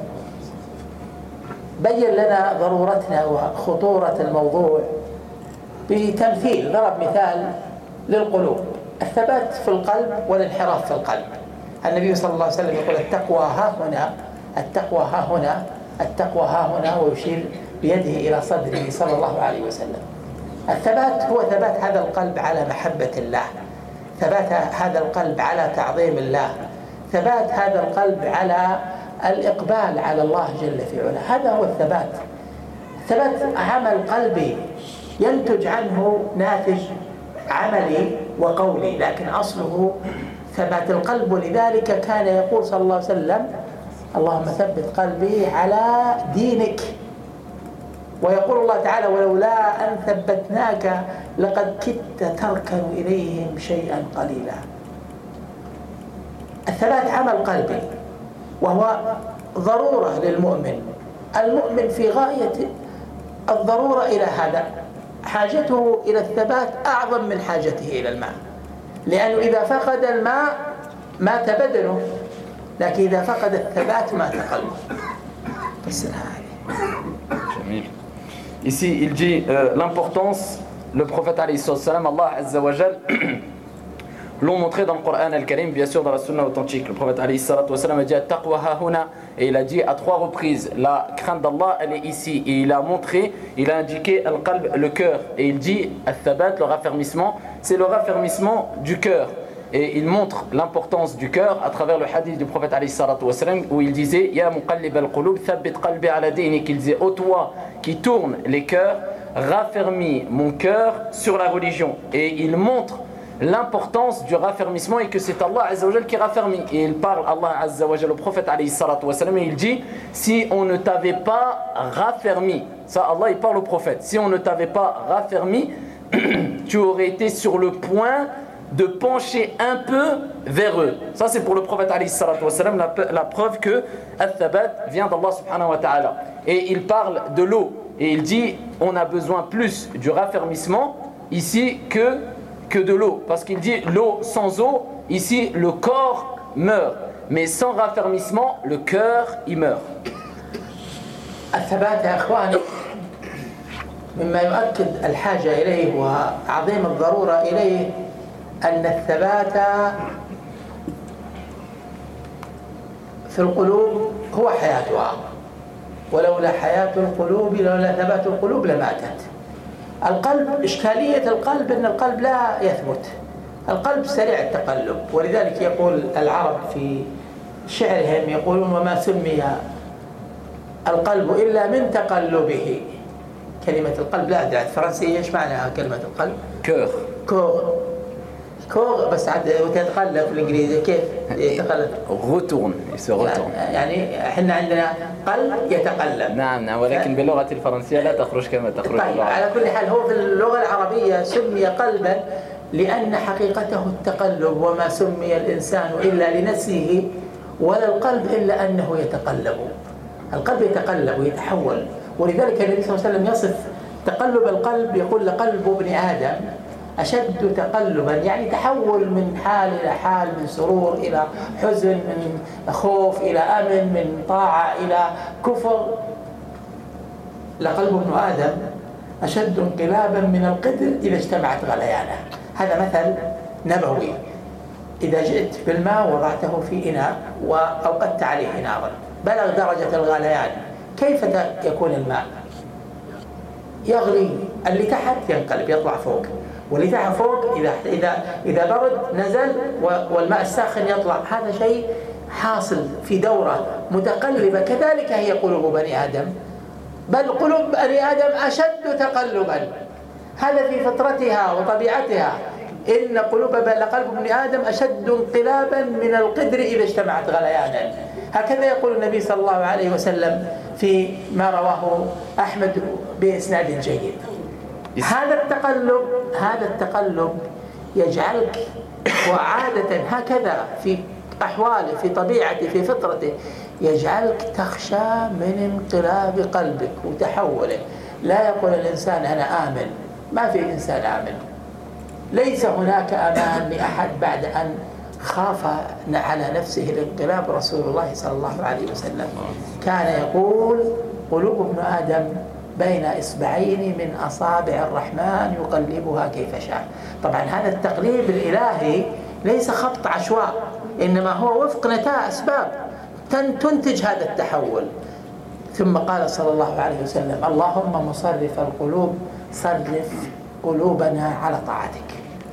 بين لنا ضرورتنا وخطورة الموضوع بتمثيل، ضرب مثال للقلوب، الثبات في القلب والانحراف في القلب. النبي صلى الله عليه وسلم يقول التقوى ها هنا، التقوى ها هنا، التقوى ها هنا، ويشير بيده إلى صدره صلى الله عليه وسلم. الثبات هو ثبات هذا القلب على محبة الله، ثبات هذا القلب على تعظيم الله، ثبات هذا القلب على الإقبال على الله جل في علاه. هذا هو الثبات. ثبات عمل قلبي ينتج عنه ناتج عملي وقولي، لكن أصله ثبات القلب. ولذلك كان يقول صلى الله عليه وسلم اللهم ثبت قلبي على دينك، ويقول الله تعالى ولولا أن ثبتناك لقد كدت تركن إليهم شيئا قليلا. الثبات عمل قلبي وهو ضرورة للمؤمن. المؤمن في غاية الضرورة إلى هذا، حاجته إلى الثبات أعظم من حاجته إلى الماء، لأنه إذا فقد الماء مات بدنه، لكن إذا فقد الثبات مات قلبه. Ici il dit euh, l'importance, le prophète alayhi salam, Allah azza wa jal l'ont montré dans le Coran al-Karim, bien sûr dans la sunna authentique. Le prophète alayhi salam a dit at-taqwa hahuna, et il a dit à trois reprises la crainte d'Allah elle est ici, et il a montré, il a indiqué al-qalb, le cœur, et il dit al-thabat, le raffermissement, c'est le raffermissement du cœur. Et il montre l'importance du cœur à travers le hadith du prophète alayhi salam où il disait ya muqallib al-qulub thabbit qalbi ala dinik, il disait ô toi qui tourne les cœurs, raffermis mon cœur sur la religion. Et il montre l'importance du raffermissement et que c'est Allah Azza wa Jal qui raffermit. Et il parle, Allah Azza wa Jal, au prophète alayhi salatu wa salam, et il dit si on ne t'avait pas raffermi, ça Allah il parle au prophète, si on ne t'avait pas raffermi tu aurais été sur le point de pencher un peu vers eux. Ça c'est pour le prophète alayhi salatu wa salam, la, la preuve que al-thabat vient d'Allah subhanahu wa ta'ala. Et il parle de l'eau et il dit on a besoin plus du raffermissement ici que que de l'eau, parce qu'il dit l'eau sans eau, ici le corps meurt, mais sans raffermissement le cœur il meurt. الثبات يا اخواني مما يؤكد الحاجة إليه وعظيم الضرورة إليه أن الثبات في القلوب هو حياتها، ولولا حياة القلوب لولا ثبات القلوب لماتت. القلب إشكالية القلب أن القلب لا يثبت، القلب سريع التقلب، ولذلك يقول العرب في شعرهم يقولون وما سمي القلب إلا من تقلبه. كلمة القلب لا أدري فرنسية إيش معناها كلمة القلب؟ كور كور كور بس عاد وتتقلب في الإنجليزي كيف يتقلب؟ retourne il se retourne. يعني إحنا عندنا قلب يتقلب. نعم نعم ولكن باللغة الفرنسية لا تخرج كما تخرج. طيب على كل حال هو في اللغة العربية سمي قلبا لأن حقيقته التقلب، وما سمي الإنسان إلا لنفسه ولا القلب إلا أنه يتقلب. القلب يتقلب ويتحول، ولذلك النبي صلى الله عليه وسلم يصف تقلب القلب يقول لقلب ابن آدم أشد تقلبا، يعني تحول من حال إلى حال، من سرور إلى حزن، من خوف إلى أمن، من طاعة إلى كفر. لقلب ابن آدم أشد انقلابا من القدر إذا اجتمعت غليانه. هذا مثل نبوي. إذا جئت بالماء وضعته في إناء وأوقدت عليه نارا بلغ درجة الغليان، كيف يكون الماء؟ يغلي، اللي تحت ينقلب يطلع فوق، واللي تحت فوق إذا إذا إذا برد نزل والماء الساخن يطلع. هذا شيء حاصل في دورة متقلبة. كذلك هي قلوب بني آدم، بل قلوب بني آدم أشد تقلبا. هذا في فطرتها وطبيعتها. إن قلوب قلب ابن آدم أشد انقلابا من القدر إذا اجتمعت غليانا. هكذا يقول النبي صلى الله عليه وسلم في ما رواه أحمد بإسناد جيد. هذا التقلب هذا التقلب يجعلك، وعادة هكذا في أحواله، في طبيعته، في فطرته، يجعلك تخشى من انقلاب قلبك وتحوله. لا يقول الإنسان أنا آمن، ما في إنسان آمن. ليس هناك أمان لأحد بعد أن خاف على نفسه الانقلاب. رسول الله صلى الله عليه وسلم كان يقول قلوب ابن آدم بين إصبعين من أصابع الرحمن يقلبها كيف شاء. طبعا هذا التقليب الإلهي ليس خبط عشواء، إنما هو وفق نتاء أسباب تنتج هذا التحول. ثم قال صلى الله عليه وسلم اللهم مصرف القلوب صرف قلوبنا على طاعتك.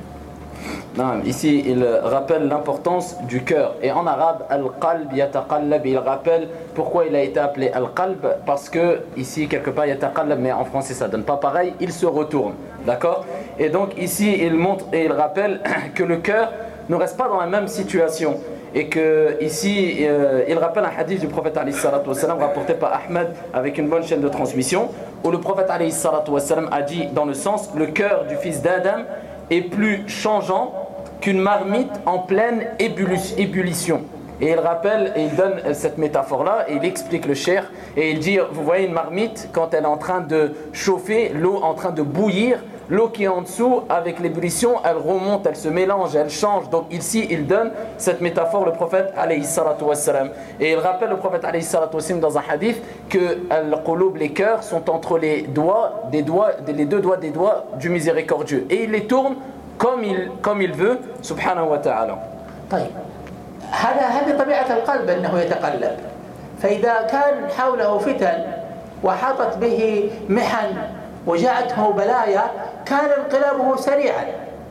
Non, ici, il rappelle l'importance du cœur. Et en arabe, al-qalb yataqallab, il rappelle pourquoi il a été appelé al-qalb, parce que ici, quelque part, yataqallab, mais en français, ça donne pas pareil, il se retourne. D'accord? Et donc, ici, il montre et il rappelle que le cœur ne reste pas dans la même situation. Et que ici, euh, il rappelle un hadith du prophète alayhi salatu wassalam, rapporté par Ahmed avec une bonne chaîne de transmission, où le prophète alayhi salatu wassalam a dit dans le sens, le cœur du fils d'Adam est plus changeant qu'une marmite en pleine ébullition. Et il rappelle et il donne cette métaphore-là et il explique le cheikh et il dit, vous voyez une marmite quand elle est en train de chauffer, l'eau en train de bouillir, l'eau qui est en dessous avec l'ébullition, elle remonte, elle se mélange, elle change. Donc ici, il donne cette métaphore, le prophète alayhi salatu wassalam. Et il rappelle le prophète alayhi salatu wassalam dans un hadith que al-qulub, les cœurs, sont entre les doigts, des doigts, les deux doigts des doigts du miséricordieux. Et il les tourne comme il, comme il veut, subhanahu wa ta'ala. طيب هذا هذه طبيعة القلب أنه يتقلب. فإذا كان حوله فتن وحاطت به محن وجاءته بلايا كان انقلابه سريعا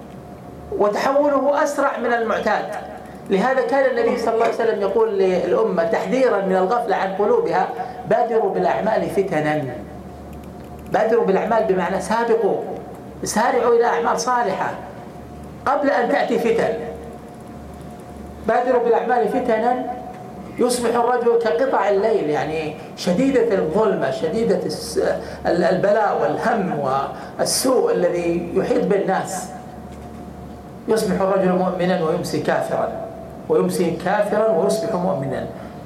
وتحوله أسرع من المعتاد. لهذا كان النبي صلى الله عليه وسلم يقول للأمة تحذيرا من الغفلة عن قلوبها بادروا بالأعمال فتنا. بادروا بالأعمال بمعنى سابقوا، سارعوا إلى أعمال صالحة قبل أن تأتي فتن. بادروا بالأعمال فتنا يصبح الرجل كقطع الليل، يعني شديدة الظلمة، شديدة البلاء والهم والسوء الذي يحيط بالناس. يصبح الرجل مؤمنا ويمسي كافرا، ويمسي كافرا ويصبح مؤمنا.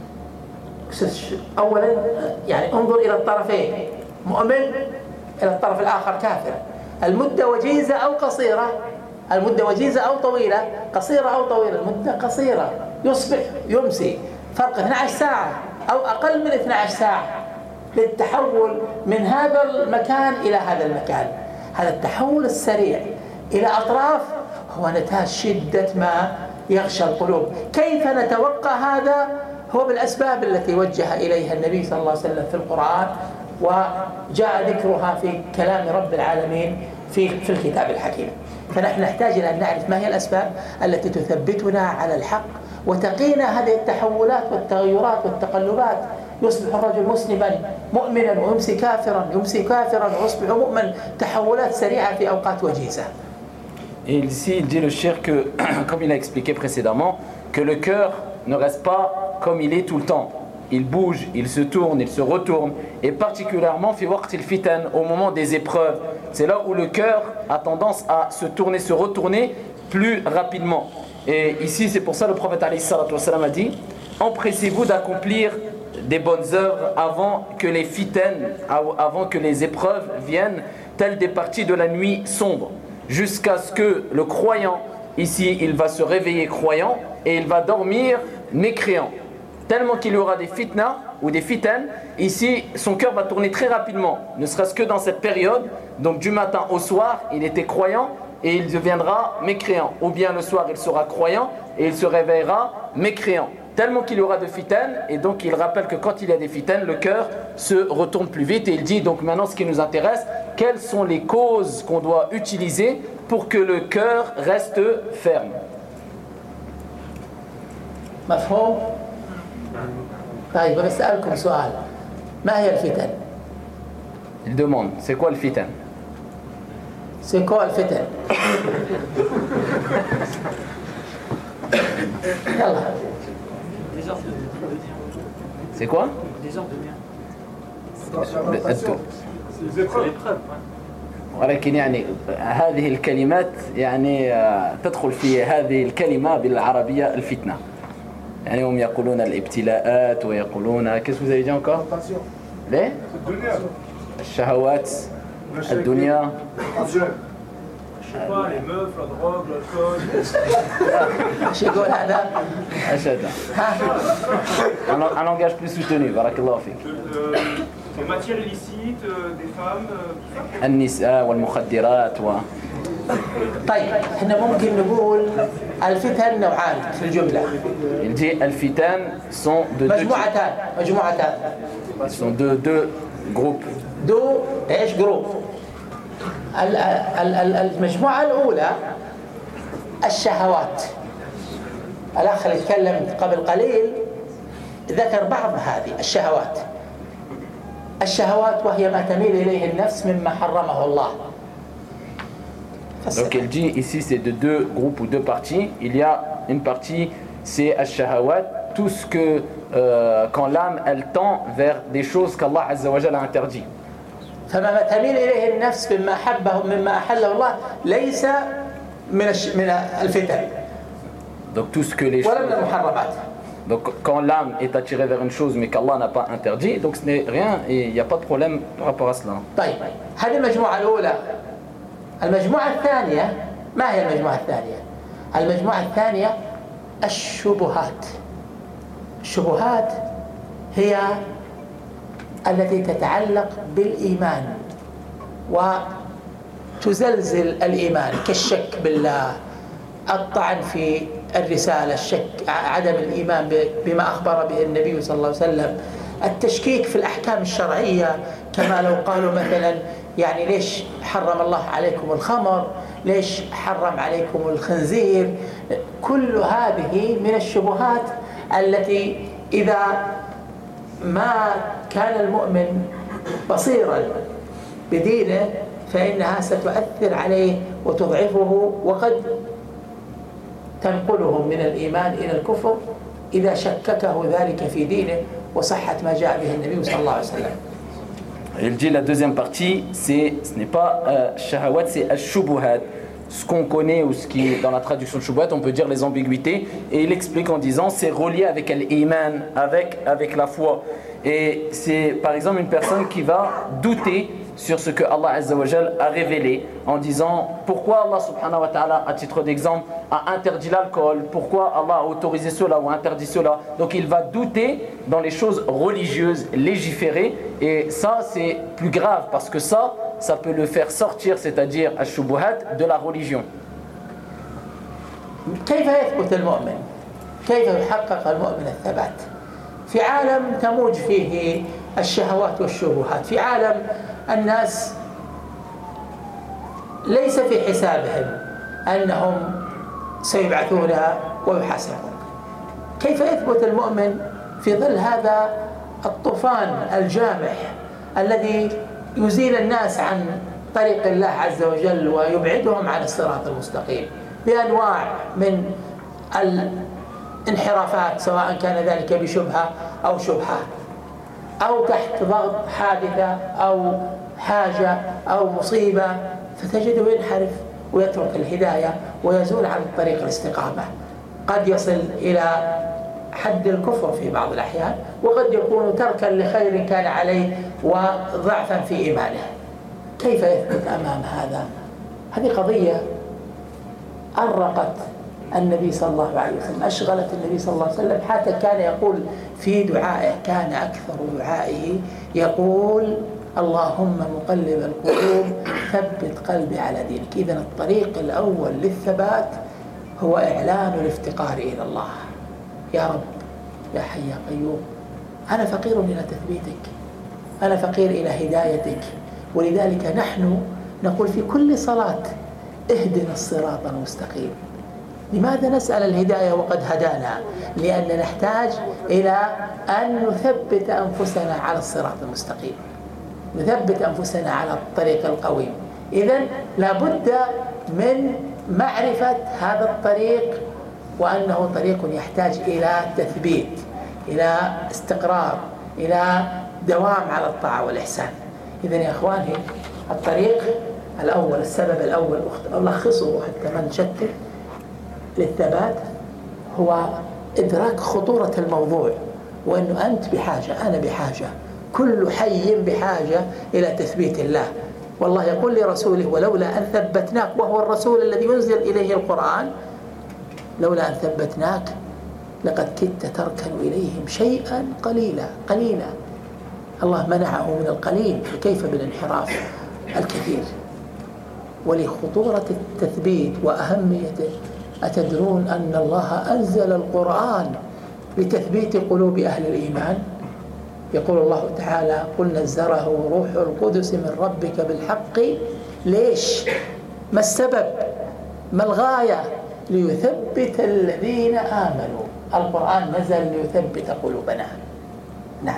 أولا يعني انظر إلى الطرفين، مؤمن إلى الطرف الآخر كافر. المدة وجيزة أو قصيرة، المدة وجيزة أو طويلة، قصيرة أو طويلة. المدة قصيرة يصبح يمسي، فرق اثنتي عشرة ساعة أو أقل من اثنتي عشرة ساعة للتحول من هذا المكان إلى هذا المكان. هذا التحول السريع إلى أطراف هو نتاج شدة ما يغشى القلوب. كيف نتوقع هذا؟ هو بالأسباب التي وجه إليها النبي صلى الله عليه وسلم في القرآن، وجاء ذكرها في كلام رب العالمين في في الكتاب الحكيم. فنحن نحتاج إلى أن نعرف ما هي الأسباب التي تثبتنا على الحق وتقينا هذه التحولات والتغيرات والتقلبات. يصبح الرجل مسلما مؤمنا ويمسي كافرا، يمسي كافرا ويصبح مؤمن. تحولات سريعة في أوقات وجيزة. Et ici, il dit le cheikh que, comme il a expliqué précédemment, que le cœur ne reste pas comme il est tout le temps. Il bouge, il se tourne, il se retourne. Et particulièrement, fi waqt al-fitan, au moment des épreuves, c'est là où le cœur a tendance à se tourner, se retourner plus rapidement. Et ici, c'est pour ça le prophète alayhi salatu wassalam a dit, empressez-vous d'accomplir des bonnes œuvres avant que les fitanes, avant que les épreuves viennent, telles des parties de la nuit sombre, jusqu'à ce que le croyant, ici, il va se réveiller croyant et il va dormir mécréant. Tellement qu'il y aura des fitna ou des fitanes, ici, son cœur va tourner très rapidement, ne serait-ce que dans cette période. Donc du matin au soir, il était croyant et il deviendra mécréant. Ou bien le soir, il sera croyant et il se réveillera mécréant. Tellement qu'il y aura de fitanes, et donc il rappelle que quand il y a des fitanes, le cœur se retourne plus vite. Et il dit donc maintenant ce qui nous intéresse, quelles sont les causes qu'on doit utiliser pour que le cœur reste ferme. مفهوم؟ طيب بسألكم سؤال ما هي الفتن؟ Il demande, c'est quoi le fitan? C'est quoi الفتن؟ يلا C'est quoi? Des ordres de bien. Les épreuves. ولكن يعني هذه الكلمات يعني تدخل في هذه الكلمة بالعربية الفتنة. يعني هم يقولون الابتلاءات ويقولون qu'est-ce que vous avez dit encore? ليه؟ الشهوات الدنيا. Je sais pas, les meufs, la drogue, l'alcool. ايش يقول هذا؟ ايش هذا؟ Un langage plus soutenu, بارك الله فيك. Les matières illicites, des femmes, tout ça. النساء والمخدرات و طيب احنا ممكن نقول الفتن نوعان في الجملة. Il dit الفتن sont de deux مجموعتان مجموعتان. Ils sont de deux groupes. دو ايش جروب؟ ال- ال- ال- المجموعة الأولى الشهوات. الأخ اللي تكلم قبل قليل ذكر بعض هذه الشهوات. الشهوات وهي ما تميل إليه النفس مما حرمه الله. Donc il dit ici c'est de deux groupes ou deux parties. Il y a une partie c'est al-shahawat, tout ce que euh, quand l'âme elle tend vers des choses qu'Allah Azza wa Jalla a interdit. فما تميل إليه النفس مما أحبه مما أحله الله ليس من الش... من الفتن. Donc tout ce que les ولا choses... من المحرمات. Donc quand l'âme est attirée vers une chose mais qu'Allah n'a pas interdit, donc ce n'est rien et il n'y a pas de problème par rapport à cela. طيب هذه المجموعة الأولى. المجموعة الثانية ما هي المجموعة الثانية؟ المجموعة الثانية الشبهات. الشبهات هي التي تتعلق بالإيمان وتزلزل الإيمان كالشك بالله، الطعن في الرسالة، الشك عدم الإيمان بما أخبر به النبي صلى الله عليه وسلم، التشكيك في الأحكام الشرعية كما لو قالوا مثلا يعني ليش حرم الله عليكم الخمر، ليش حرم عليكم الخنزير. كل هذه من الشبهات التي إذا ما كان المؤمن بصيرا بدينه فإنها ستؤثر عليه وتضعفه وقد تنقله من الإيمان إلى الكفر إذا شككه ذلك في دينه وصحة ما جاء به النبي صلى الله عليه وسلم. Il dit la deuxième partie, c'est, ce n'est pas euh, shahawat, c'est al-shubuhat. Ce qu'on connaît ou ce qui est dans la traduction de shubuhat, on peut dire les ambiguïtés. Et il explique en disant, c'est relié avec l'iman, avec, avec la foi. Et c'est par exemple une personne qui va douter sur ce que Allah Azza wa Jal a révélé en disant pourquoi Allah subhanahu wa ta'ala, à titre d'exemple, a interdit l'alcool, pourquoi Allah a autorisé cela ou interdit cela. Donc il va douter dans les choses religieuses légiférées et ça c'est plus grave parce que ça, ça peut le faire sortir, c'est-à-dire al-shubuhat, de la religion. كيف يثبت المؤمن؟ كيف يحقق المؤمن الثبات؟ في عالم تموج فيه الشهوات والشبهات، في عالم الناس ليس في حسابهم أنهم سيبعثون ويحاسبون. كيف يثبت المؤمن في ظل هذا الطوفان الجامح الذي يزيل الناس عن طريق الله عز وجل ويبعدهم عن الصراط المستقيم بأنواع من الانحرافات سواء كان ذلك بشبهة أو شبهات أو تحت ضغط حادثة أو حاجة أو مصيبة فتجده ينحرف ويترك الهداية ويزول عن طريق الاستقامة. قد يصل إلى حد الكفر في بعض الأحيان وقد يكون تركا لخير كان عليه وضعفا في إيمانه. كيف يثبت أمام هذا هذه قضية أرقت النبي صلى الله عليه وسلم، أشغلت النبي صلى الله عليه وسلم، حتى كان يقول في دعائه، كان أكثر دعائه يقول اللهم مقلب القلوب ثبت قلبي على دينك. إذن الطريق الأول للثبات هو إعلان الافتقار إلى الله. يا رب يا حي يا قيوم، أنا فقير إلى تثبيتك، أنا فقير إلى هدايتك. ولذلك نحن نقول في كل صلاة اهدنا الصراط المستقيم. لماذا نسأل الهداية وقد هدانا؟ لأن نحتاج إلى أن نثبت أنفسنا على الصراط المستقيم، نثبت أنفسنا على الطريق القويم. إذن لابد من معرفة هذا الطريق، وأنه طريق يحتاج إلى تثبيت، إلى استقرار، إلى دوام على الطاعة والإحسان. إذن يا أخواني الطريق الأول، السبب الأول ألخصه حتى ما نشتت للثبات، هو إدراك خطورة الموضوع، وأنه أنت بحاجة، أنا بحاجة، كل حي بحاجة إلى تثبيت الله. والله يقول لرسوله ولولا أن ثبتناك، وهو الرسول الذي ينزل إليه القرآن، لولا أن ثبتناك لقد كدت تركن إليهم شيئا قليلا قليلا. الله منعه من القليل، فكيف بالانحراف الكثير؟ ولخطورة التثبيت وأهميته أتدرون أن الله أنزل القرآن لتثبيت قلوب أهل الإيمان؟ يقول الله تعالى قل نزله روح القدس من ربك بالحق. ليش؟ ما السبب؟ ما الغاية؟ ليثبت الذين آمنوا. القرآن نزل ليثبت قلوبنا. نعم.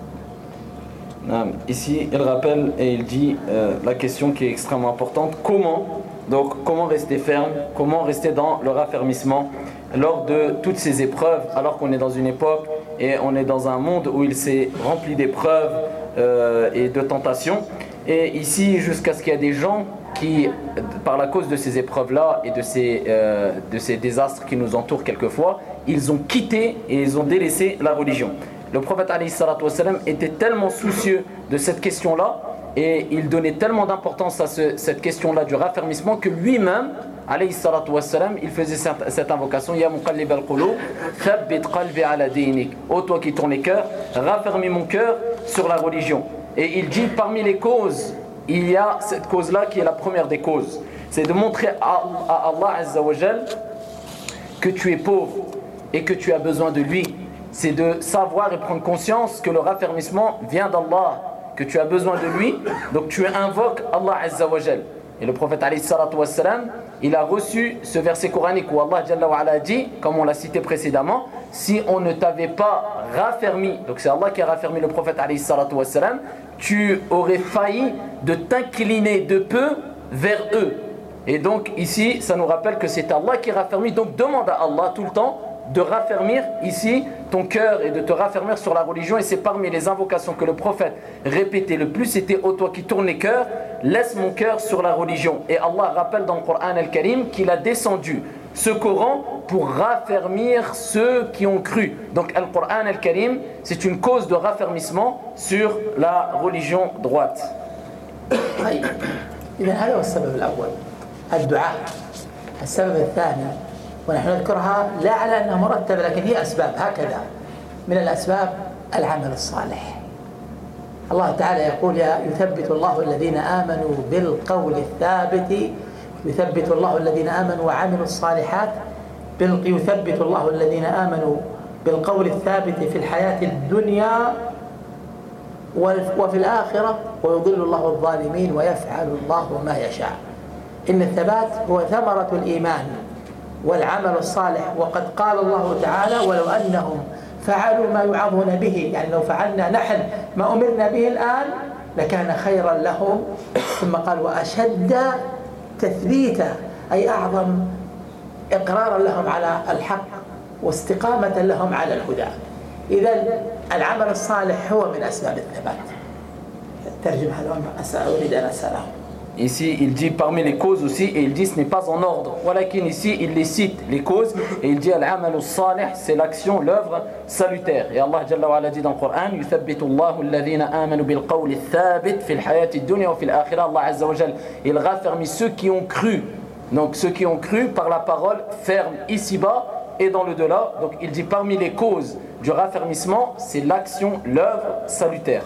Non, ici, il rappelle et il dit euh, la question qui est extrêmement importante. Comment, donc, comment rester ferme, comment rester dans le raffermissement lors de toutes ces épreuves, alors qu'on est dans une époque et on est dans un monde où il s'est rempli d'épreuves euh, et de tentations. Et ici, jusqu'à ce qu'il y ait des gens qui, par la cause de ces épreuves-là et de ces, euh, de ces désastres qui nous entourent quelquefois, ils ont quitté et ils ont délaissé la religion. Le prophète alayhi salatu wassalam était tellement soucieux de cette question-là et il donnait tellement d'importance à ce, cette question-là du raffermissement que lui-même, alayhi salatu wassalam, il faisait cette, cette invocation Ya muqallib al-qulub, thabbit qalbi ala dinik. Ô toi qui tournes les cœurs, raffermis mon cœur sur la religion. Et il dit parmi les causes, il y a cette cause-là qui est la première des causes. C'est de montrer à, à Allah azza wa jal que tu es pauvre et que tu as besoin de lui. C'est de savoir et prendre conscience que le raffermissement vient d'Allah, que tu as besoin de lui, donc tu invoques Allah Azza wa Jal. Et le prophète alayhi salatu wassalam, il a reçu ce verset coranique où Allah Jalla wa ala dit, comme on l'a cité précédemment, si on ne t'avait pas raffermi, donc c'est Allah qui a raffermi le prophète alayhi salatu wassalam, tu aurais failli de t'incliner de peu vers eux. Et donc ici, ça nous rappelle que c'est Allah qui raffermit, donc demande à Allah tout le temps de raffermir ici ton cœur et de te raffermir sur la religion. Et c'est parmi les invocations que le prophète répétait le plus, c'était ô toi qui tournes les cœurs, laisse mon cœur sur la religion. Et Allah rappelle dans le Coran al-Karim qu'il a descendu ce Coran pour raffermir ceux qui ont cru. Donc le Coran al-Karim, c'est une cause de raffermissement sur la religion droite. إذا هذا هو السبب الأول الدعاء. السبب الثاني ونحن نذكرها لا على أنها مرتبة لكن هي أسباب هكذا من الأسباب العمل الصالح. الله تعالى يقول يا يثبت الله الذين آمنوا بالقول الثابت يثبت الله الذين آمنوا وعملوا الصالحات يثبت الله الذين آمنوا بالقول الثابت في الحياة الدنيا وفي الآخرة ويضل الله الظالمين ويفعل الله ما يشاء. إن الثبات هو ثمرة الإيمان والعمل الصالح. وقد قال الله تعالى ولو أنهم فعلوا ما يوعظون به، يعني لو فعلنا نحن ما أمرنا به الآن لكان خيرا لهم. ثم قال وأشد تثبيتا، أي أعظم إقرارا لهم على الحق واستقامة لهم على الهدى. إذن العمل الصالح هو من أسباب الثبات. ترجم هذا أريد أن أسأله. Ici, il dit parmi les causes aussi, et il dit ce n'est pas en ordre. Walakin ici, il les cite, les causes, et il dit al-amal as-salih, c'est l'action, l'œuvre salutaire. Et Allah Jalla wa Ala dit dans le Coran, yuthabbitu Allahu alladhina amanu bil qawli thabit fil hayati dunya wa fil akhirah. Allah Azza wa Jalla, il raffermit ceux qui ont cru. Donc ceux qui ont cru par la parole ferme ici-bas et dans le delà. Donc il dit parmi les causes du raffermissement, c'est l'action, l'œuvre salutaire.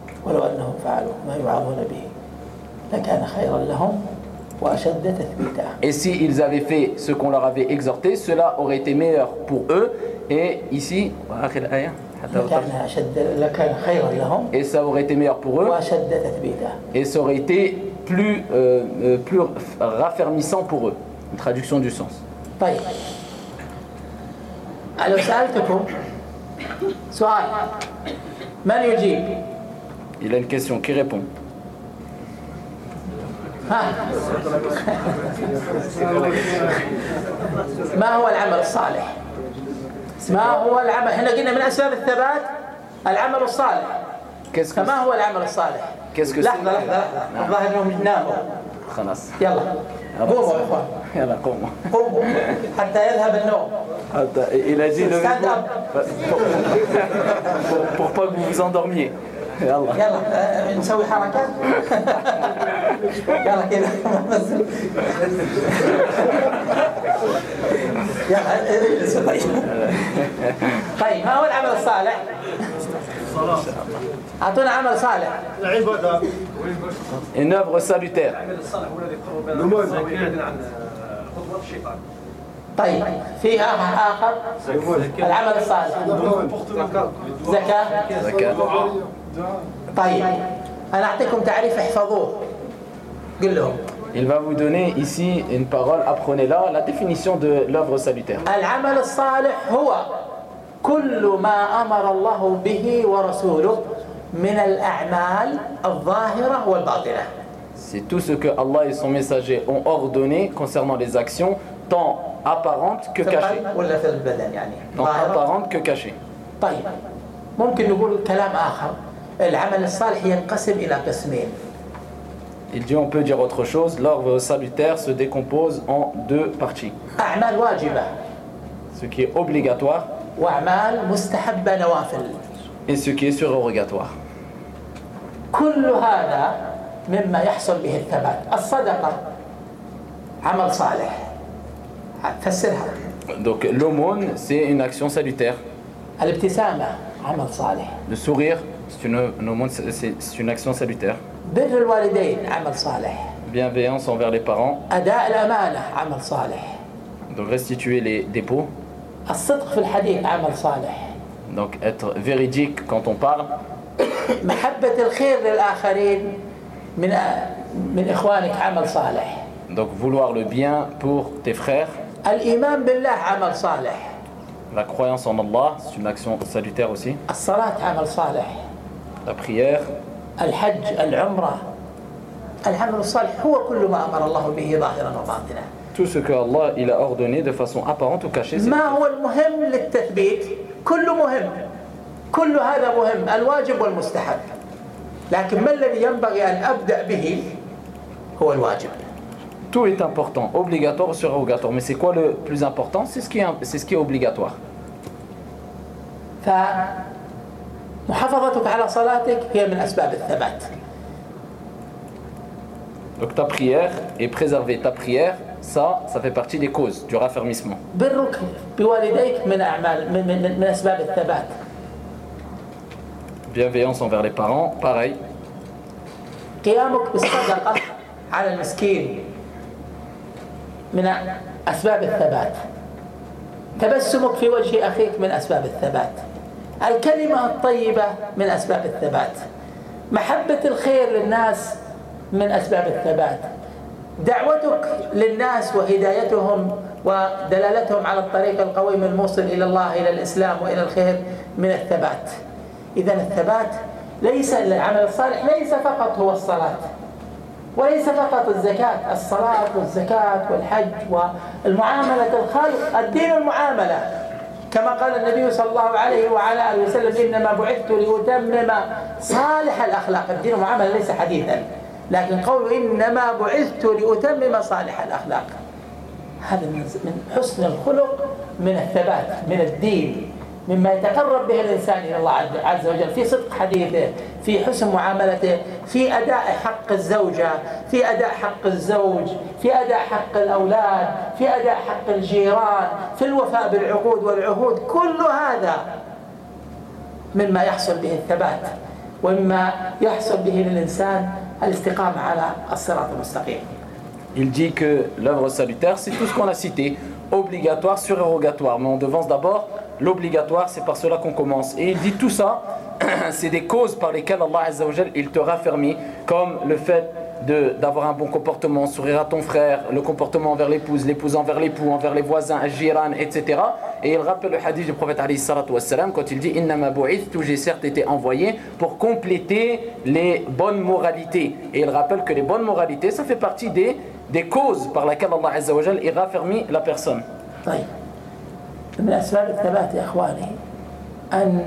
Et s'ils avaient fait ce qu'on leur avait exhorté, cela aurait été meilleur pour eux. Et ici, et ça aurait été meilleur pour eux. Et ça aurait été plus, euh, plus raffermissant pour eux. Une traduction du sens. Alors, il a une question, qui répond? ما هو العمل الصالح؟ ما هو العمل؟ احنا قلنا من اسباب الثبات العمل الصالح. فما هو العمل الصالح؟ لحظة لحظة لحظة الظاهر انهم ناموا. خلاص. يلا قوموا يا اخوان. يلا قوموا. قوموا حتى يذهب النوم. حتى il a dit pour pas que vous vous endormiez. يلا يلا نسوي حركات. يلا كذا يلا طيب. طيب ما هو العمل الصالح؟ أعطونا عمل صالح. العبادة. Une œuvre salutaire. طيب في آخر العمل الصالح. زكاة. زكاة. طيب أنا أعطيكم تعريف احفظوه. قل لهم. Il va vous donner ici une parole, apprenez-la, la définition de l'œuvre salutaire. العمل الصالح هو كل ما أمر الله به ورسوله من الأعمال الظاهرة والباطنة. C'est tout ce que Allah et son messager ont ordonné concernant les actions, tant apparentes que cachées. Tant apparentes que cachées. طيب ممكن نقول كلام آخر. العمل الصالح ينقسم إلى قسمين. Il dit on peut dire autre chose, l'œuvre salutaire se décompose en deux parties. أعمال واجبة. Ce qui est obligatoire. وأعمال مستحبة نوافل. Et ce qui est surérogatoire. كل هذا مما يحصل به الثبات. الصدقة عمل صالح. فسرها. Donc l'aumône c'est une action salutaire. الابتسامة عمل صالح. Le sourire c'est une, une aumône, c'est, c'est une action salutaire. بر الوالدين عمل صالح. Bienveillance envers les parents. أداء الأمانة عمل صالح. Donc restituer les dépôts. الصدق في الحديث عمل صالح. Donc être véridique quand on parle. محبة الخير للآخرين من من إخوانك عمل صالح. Donc vouloir le bien pour tes frères. الإيمان بالله عمل صالح. La croyance en Allah, c'est une action salutaire aussi. الصلاة عمل صالح. La prière. الحج العمرة العمل الصالح هو كل ما أمر الله به ظاهرا وباطنا. Tout ce que Allah il a ordonné de façon apparente ou cachée. C'est ما هو المهم للتثبيت؟ كله مهم. كل هذا مهم الواجب والمستحب. لكن ما الذي ينبغي أن أبدأ به هو الواجب. Tout est important, obligatoire ou surérogatoire. Mais c'est quoi le plus important? C'est ce qui est, c'est ce qui est obligatoire. فمحافظتك على صلاتك هي من أسباب الثبات. Donc ta prière et préserver ta prière, ça, ça fait partie des causes du raffermissement. برك بوالديك من أعمال من من من أسباب الثبات. Bienveillance envers les parents, pareil. قيامك بالصدقة على المسكين من أسباب الثبات. تبسمك في وجه أخيك من أسباب الثبات. الكلمة الطيبة من أسباب الثبات. محبة الخير للناس من أسباب الثبات. دعوتك للناس وهدايتهم ودلالتهم على الطريق القويم الموصل إلى الله إلى الإسلام وإلى الخير من الثبات. إذن الثبات ليس العمل الصالح ليس فقط هو الصلاة وليس فقط الزكاة. الصلاة والزكاة والحج والمعاملة الخلق الدين المعاملة كما قال النبي صلى الله عليه وعلى آله وسلم إنما بعثت لأتمم صالح الأخلاق. الدين المعاملة ليس حديثا لكن قول إنما بعثت لأتمم صالح الأخلاق، هذا من حسن الخلق، من الثبات، من الدين، مما يتقرب به الإنسان إلى الله عز وجل، في صدق حديثه، في حسن معاملته، في أداء حق الزوجة، في أداء حق الزوج، في أداء حق الأولاد، في أداء حق الجيران، في الوفاء بالعقود والعهود. كل هذا مما يحصل به الثبات، ومما يحصل به للإنسان الاستقامة على الصراط المستقيم. Il dit que l'œuvre salutaire, c'est tout ce qu'on a cité, obligatoire, surérogatoire. Mais on devance d'abord l'obligatoire, c'est par cela qu'on commence. Et il dit tout ça, c'est des causes par lesquelles Allah Azza wa Jal, il te raffermit, comme le fait de, d'avoir un bon comportement, sourire à ton frère, le comportement envers l'épouse, l'épouse envers l'époux, envers les voisins, al-jiran, et cetera. Et il rappelle le hadith du prophète alayhi salatu wassalam quand il dit « Innama bu'ithtu » j'ai certes été envoyé pour compléter les bonnes moralités. Et il rappelle que les bonnes moralités, ça fait partie des, des causes par lesquelles Allah Azza wa Jal, il raffermit la personne. طيب. من أسباب الثبات يا إخواني أن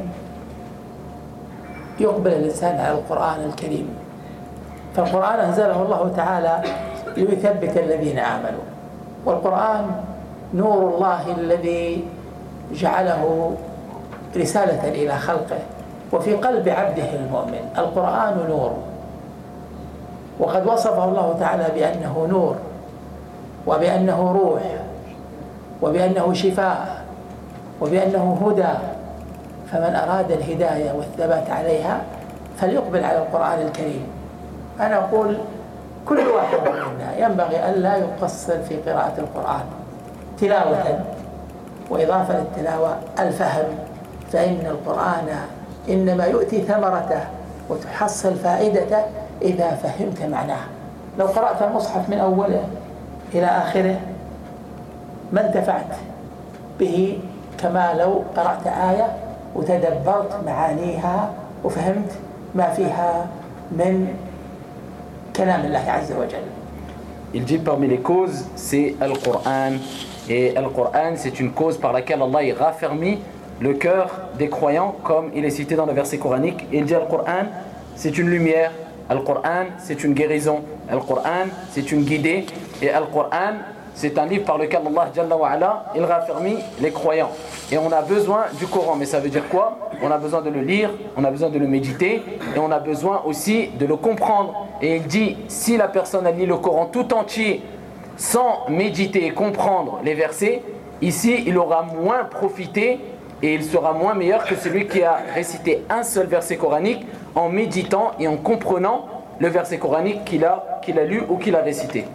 يقبل الإنسان على القرآن الكريم. فالقرآن أنزله الله تعالى ليثبت الذين آمنوا، والقرآن نور الله الذي جعله رسالة إلى خلقه وفي قلب عبده المؤمن. القرآن نور، وقد وصفه الله تعالى بأنه نور، وبأنه روح، وبأنه شفاء، وبأنه هدى. فمن أراد الهداية والثبات عليها فليقبل على القرآن الكريم. أنا أقول كل واحد منا ينبغي ألا يقصر في قراءة القرآن تلاوة، وإضافة للتلاوة الفهم، فإن القرآن إنما يؤتي ثمرته وتحصل فائدته إذا فهمت معناه. لو قرأت المصحف من أوله إلى آخره ما انتفعت به كما لو قرأت آية وتدبرت معانيها وفهمت ما فيها من كلام الله عز وجل. Il dit parmi les causes, c'est Al-Qur'an. Et Al-Qur'an, c'est une cause par laquelle Allah il raffermit le cœur des croyants, comme il est cité dans le verset coranique. Il dit Al-Qur'an, c'est une lumière. Al-Qur'an, c'est une guérison. Al-Qur'an, c'est une guidée. Et Al-Qur'an, c'est un livre par lequel Allah Jalla wa Ala, il raffermit les croyants. Et on a besoin du Coran. Mais ça veut dire quoi? On a besoin de le lire, on a besoin de le méditer, et on a besoin aussi de le comprendre. Et il dit, si la personne a lit le Coran tout entier, sans méditer et comprendre les versets, ici il aura moins profité et il sera moins meilleur que celui qui a récité un seul verset coranique en méditant et en comprenant le verset coranique qu'il a, qu'il a lu ou qu'il a récité.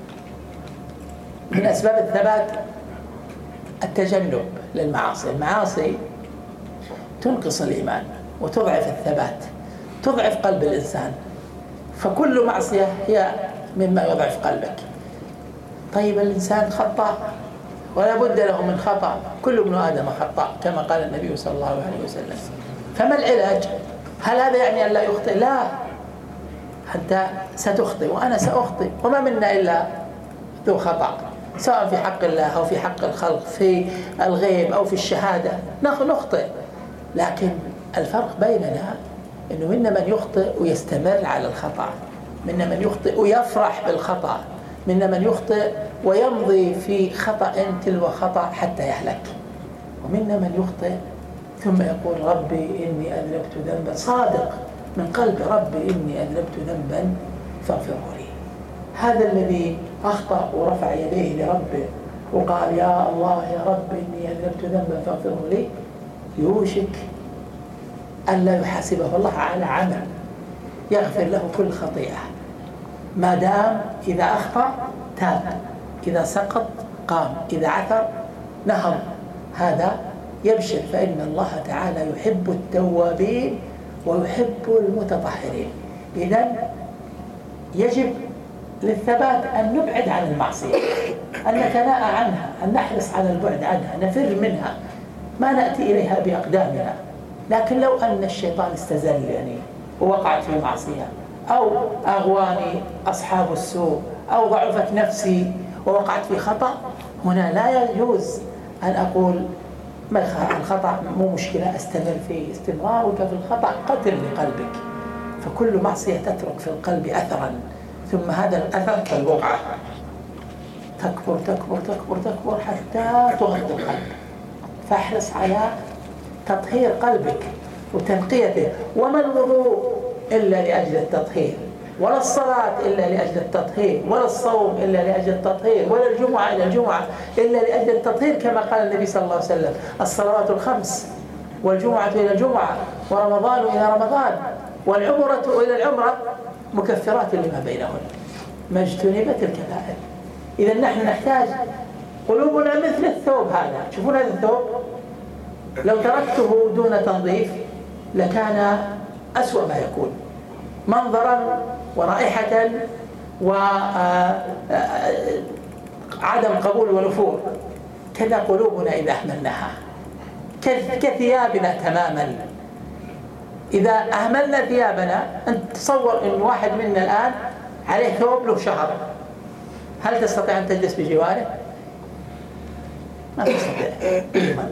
من أسباب الثبات التجنب للمعاصي. المعاصي تنقص الإيمان وتضعف الثبات، تضعف قلب الإنسان، فكل معصية هي مما يضعف قلبك. طيب الإنسان خطاء ولا بد له من خطأ، كل ابن آدم خطاء كما قال النبي صلى الله عليه وسلم. فما العلاج؟ هل هذا يعني أن لا يخطئ؟ لا، أنت ستخطئ وأنا سأخطئ، وما منا إلا ذو خطأ، سواء في حق الله أو في حق الخلق، في الغيب أو في الشهادة نخطئ. لكن الفرق بيننا أنه منا من يخطئ ويستمر على الخطأ، منا من يخطئ ويفرح بالخطأ، منا من يخطئ ويمضي في خطأ تلو خطأ حتى يهلك، ومنا من يخطئ ثم يقول ربي إني أذنبت ذنبا، صادق من قلب ربي إني أذنبت ذنبا فاغفره لي. هذا الذي أخطأ ورفع يديه لربه وقال يا الله يا رب إني أذنبت ذنبا فاغفره لي، يوشك أن لا يحاسبه الله على عمل، يغفر له كل خطيئة ما دام إذا أخطأ تاب، إذا سقط قام، إذا عثر نهض. هذا يبشر، فإن الله تعالى يحب التوابين ويحب المتطهرين. إذن يجب للثبات أن نبعد عن المعصية، أن نتناءى عنها، أن نحرص على البعد عنها، نفر منها، ما نأتي إليها بأقدامنا. لكن لو أن الشيطان استزلني ووقعت في معصية، أو أغواني أصحاب السوء، أو ضعفت نفسي ووقعت في خطأ، هنا لا يجوز أن أقول ما الخطأ مو مشكلة، أستمر فيه. استمرارك في الخطأ قتل لقلبك، فكل معصية تترك في القلب أثرا، ثم هذا الأثر كالبقعة تكبر تكبر تكبر تكبر حتى تغطي القلب. فاحرص على تطهير قلبك وتنقيته. وما الوضوء إلا لأجل التطهير، ولا الصلاة إلا لأجل التطهير، ولا الصوم إلا لأجل التطهير، ولا الجمعة إلى الجمعة إلا لأجل التطهير، كما قال النبي صلى الله عليه وسلم: الصلوات الخمس، والجمعة إلى الجمعة، ورمضان إلى رمضان، والعمرة إلى العمرة مكفرات لما بينهن ما اجتنبت الكبائر. إذا نحن نحتاج قلوبنا مثل الثوب هذا. شوفون هذا الثوب لو تركته دون تنظيف لكان أسوأ ما يكون منظرا ورائحة وعدم قبول ونفور. كذا قلوبنا إذا أهملناها كثيابنا تماما. إذا أهملنا ثيابنا، أنت تصور أن واحد منا الآن عليه ثوب له شهر، هل تستطيع أن تجلس بجواره؟ ما تستطيع.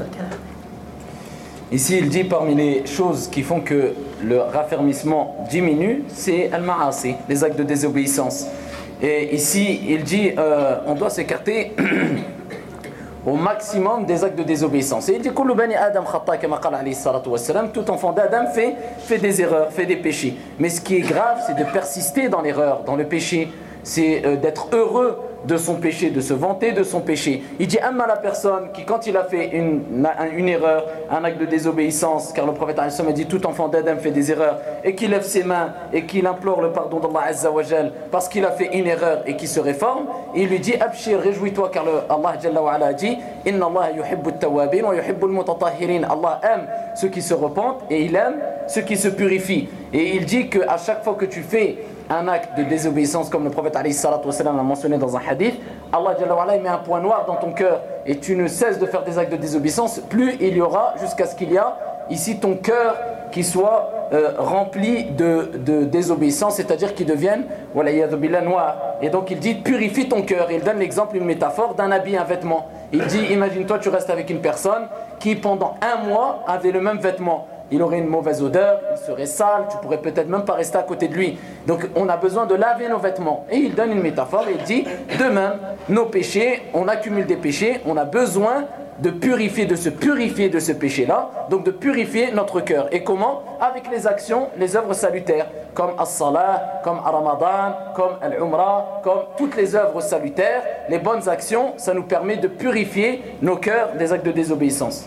Ici, il dit parmi les choses qui font que le raffermissement diminue, c'est al-ma'asi, les actes de désobéissance. Et ici, il dit euh, on doit s'écarter au maximum des actes de désobéissance. Et il dit kullu bani Adam khata kama qala alayhi salatu wassalam, tout enfant d'Adam fait, fait des erreurs, fait des péchés. Mais ce qui est grave, c'est de persister dans l'erreur, dans le péché. C'est euh, d'être heureux de son péché, de se vanter de son péché. Il dit amma la personne qui, quand il a fait une, une erreur, un acte de désobéissance, car le prophète a dit tout enfant d'Adam fait des erreurs, et qu'il lève ses mains et qu'il implore le pardon d'Allah Azza wa Jal parce qu'il a fait une erreur et qu'il se réforme, il lui dit abshir, réjouis-toi, car le, Allah Jalla wa Ala dit inna Allah yuhibbu at-tawwabin wa yuhibbu al-mutatahhirin. Allah aime ceux qui se repentent et il aime ceux qui se purifient. Et il dit qu'à chaque fois que tu fais un acte de désobéissance, comme le prophète alayhi salatu wa sallam l'a mentionné dans un hadith, Allah Jalla wa Ala met un point noir dans ton cœur et tu ne cesses de faire des actes de désobéissance, plus il y aura jusqu'à ce qu'il y a ici ton cœur qui soit euh, rempli de, de désobéissance, c'est-à-dire qu'il devienne walayadhu billah noir. Et donc il dit purifie ton cœur. Il donne l'exemple, une métaphore d'un habit, un vêtement. Il dit imagine-toi tu restes avec une personne qui pendant un mois avait le même vêtement. Il aurait une mauvaise odeur, il serait sale, tu pourrais peut-être même pas rester à côté de lui. Donc on a besoin de laver nos vêtements. Et il donne une métaphore et il dit de même, nos péchés, on accumule des péchés, on a besoin de purifier, de se purifier de ce péché-là, donc de purifier notre cœur. Et comment? Avec les actions, les œuvres salutaires, comme as-salah, comme ar-Ramadan, comme al-Umrah, comme toutes les œuvres salutaires, les bonnes actions, ça nous permet de purifier nos cœurs des actes de désobéissance.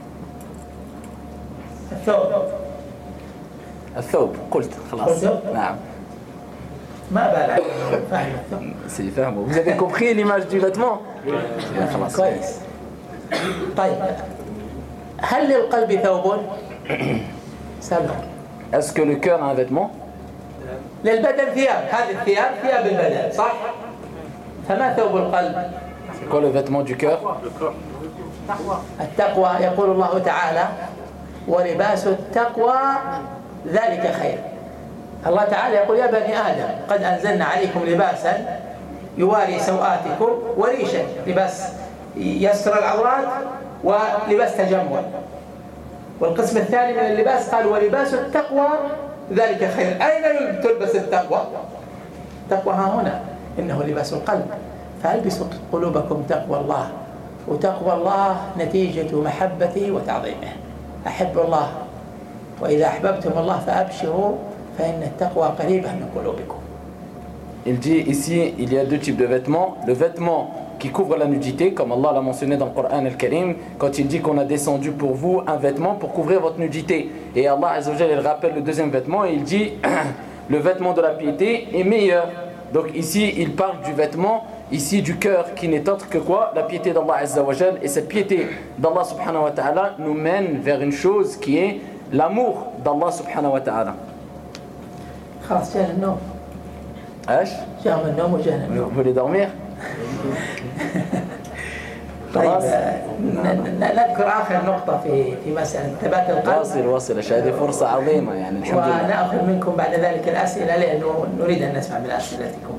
الثوب الثوب قلت خلاص نعم ما بالك فاهم الثوب سي فاهمه. Vous avez compris l'image du vêtement? خلاص كويس. طيب هل للقلب ثوب؟ سبع. Est-ce que le cœur a un vêtement? للبدن ثياب. هذه الثياب ثياب البدن صح؟ فما ثوب القلب؟ C'est quoi le vêtement du cœur? التقوى. يقول الله تعالى ولباس التقوى ذلك خير. الله تعالى يقول يا بني آدم قد أنزلنا عليكم لباسا يواري سوآتكم وريشا، لباس يستر العورات ولباس تجمل. والقسم الثاني من اللباس قال ولباس التقوى ذلك خير. أين تلبس التقوى؟ التقوى ها هنا، إنه لباس القلب. فألبسوا قلوبكم تقوى الله، وتقوى الله نتيجة محبته وتعظيمه. أحب الله وإذا أحببتم الله فأبشروا فإن التقوى قريبة من قلوبكم. Il dit ici, il y a deux types de vêtements. Le vêtement qui couvre la nudité, comme Allah l'a mentionné dans le Coran al-Karim, quand il dit qu'on a descendu pour vous un vêtement pour couvrir votre nudité. Et Allah Azza wa Jalla, il rappelle le deuxième vêtement et il dit le vêtement de la piété est meilleur. Donc ici, il parle du vêtement ici du cœur qui n'est autre que quoi? La piété d'Allah Azza wa Jal. Et cette piété d'Allah subhanahu wa ta'ala nous mène vers une chose qui est l'amour d'Allah subhanahu wa ta'ala. خلاص جاء النوم. ايش؟ جاء النوم وجاء النوم. Vous voulez dormir? طيب نذكر آخر نقطة في في مسألة ثبات القلب. واصل واصل هذه فرصة عظيمة يعني الحمد لله. ونأخذ منكم بعد ذلك الأسئلة لأنه نريد أن نسمع من أسئلتكم.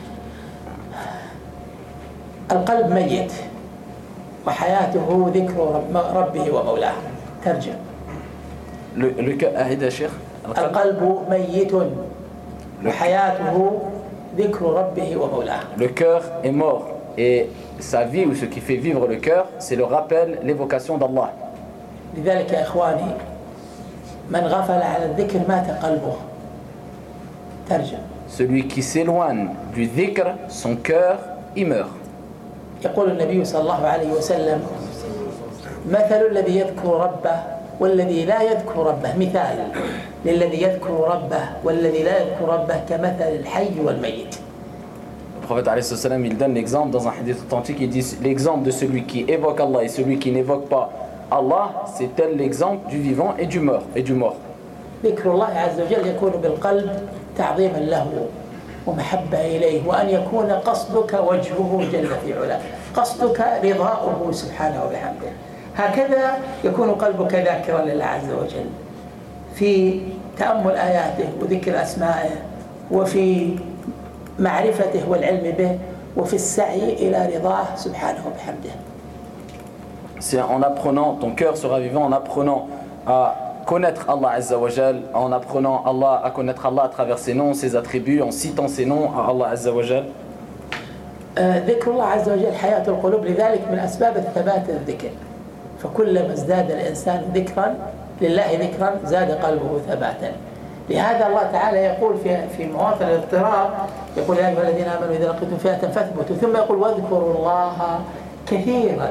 القلب ميت وحياته ذكر رب ربه ومولاه. ترجم. Le, le cœur, أعيد يا شيخ. القلب ميت وحياته ذكر ربه ومولاه. Le cœur est mort et sa vie ou ce qui fait vivre le cœur, c'est le rappel, l'évocation d'Allah. لذلك يا إخواني من غفل على الذكر مات قلبه. ترجم. Celui qui s'éloigne du dhikr, son cœur, il meurt. يقول النبي صلى الله عليه وسلم مثل الذي يذكر ربه والذي لا يذكر ربه مثال للذي يذكر ربه والذي لا يذكر ربه كمثل الحي والميت. Le prophète alayhi salam, il donne l'exemple dans un hadith authentique, il dit l'exemple de celui qui évoque Allah et celui qui n'évoque pas Allah, c'est tel l'exemple du vivant et du mort et du mort. ذكر الله عز وجل يكون بالقلب تعظيما له ومحبة إليه وأن يكون قصدك وجهه جل في علاه، قصدك رضاؤه سبحانه وبحمده. هكذا يكون قلبك ذاكرا لله عز وجل في تأمل آياته وذكر أسمائه وفي معرفته والعلم به وفي السعي إلى رضاه سبحانه وبحمده. C'est en apprenant, ton cœur sera vivant en apprenant à connaître Allah Azza wa Jal, en apprenant Allah, à connaître Allah à travers ses noms, ses attributs, en citant ses noms à Allah Azza wa Jal. ذكر الله عز وجل حياة القلوب، لذلك من أسباب الثبات الذكر، فكلما ازداد الإنسان ذكرا لله ذكرا زاد قلبه ثباتا. لهذا الله تعالى يقول في في مواطن الاضطراب، يقول يا أيها الذين آمنوا إذا لقيتم فئة فاثبتوا، ثم يقول واذكروا الله كثيرا.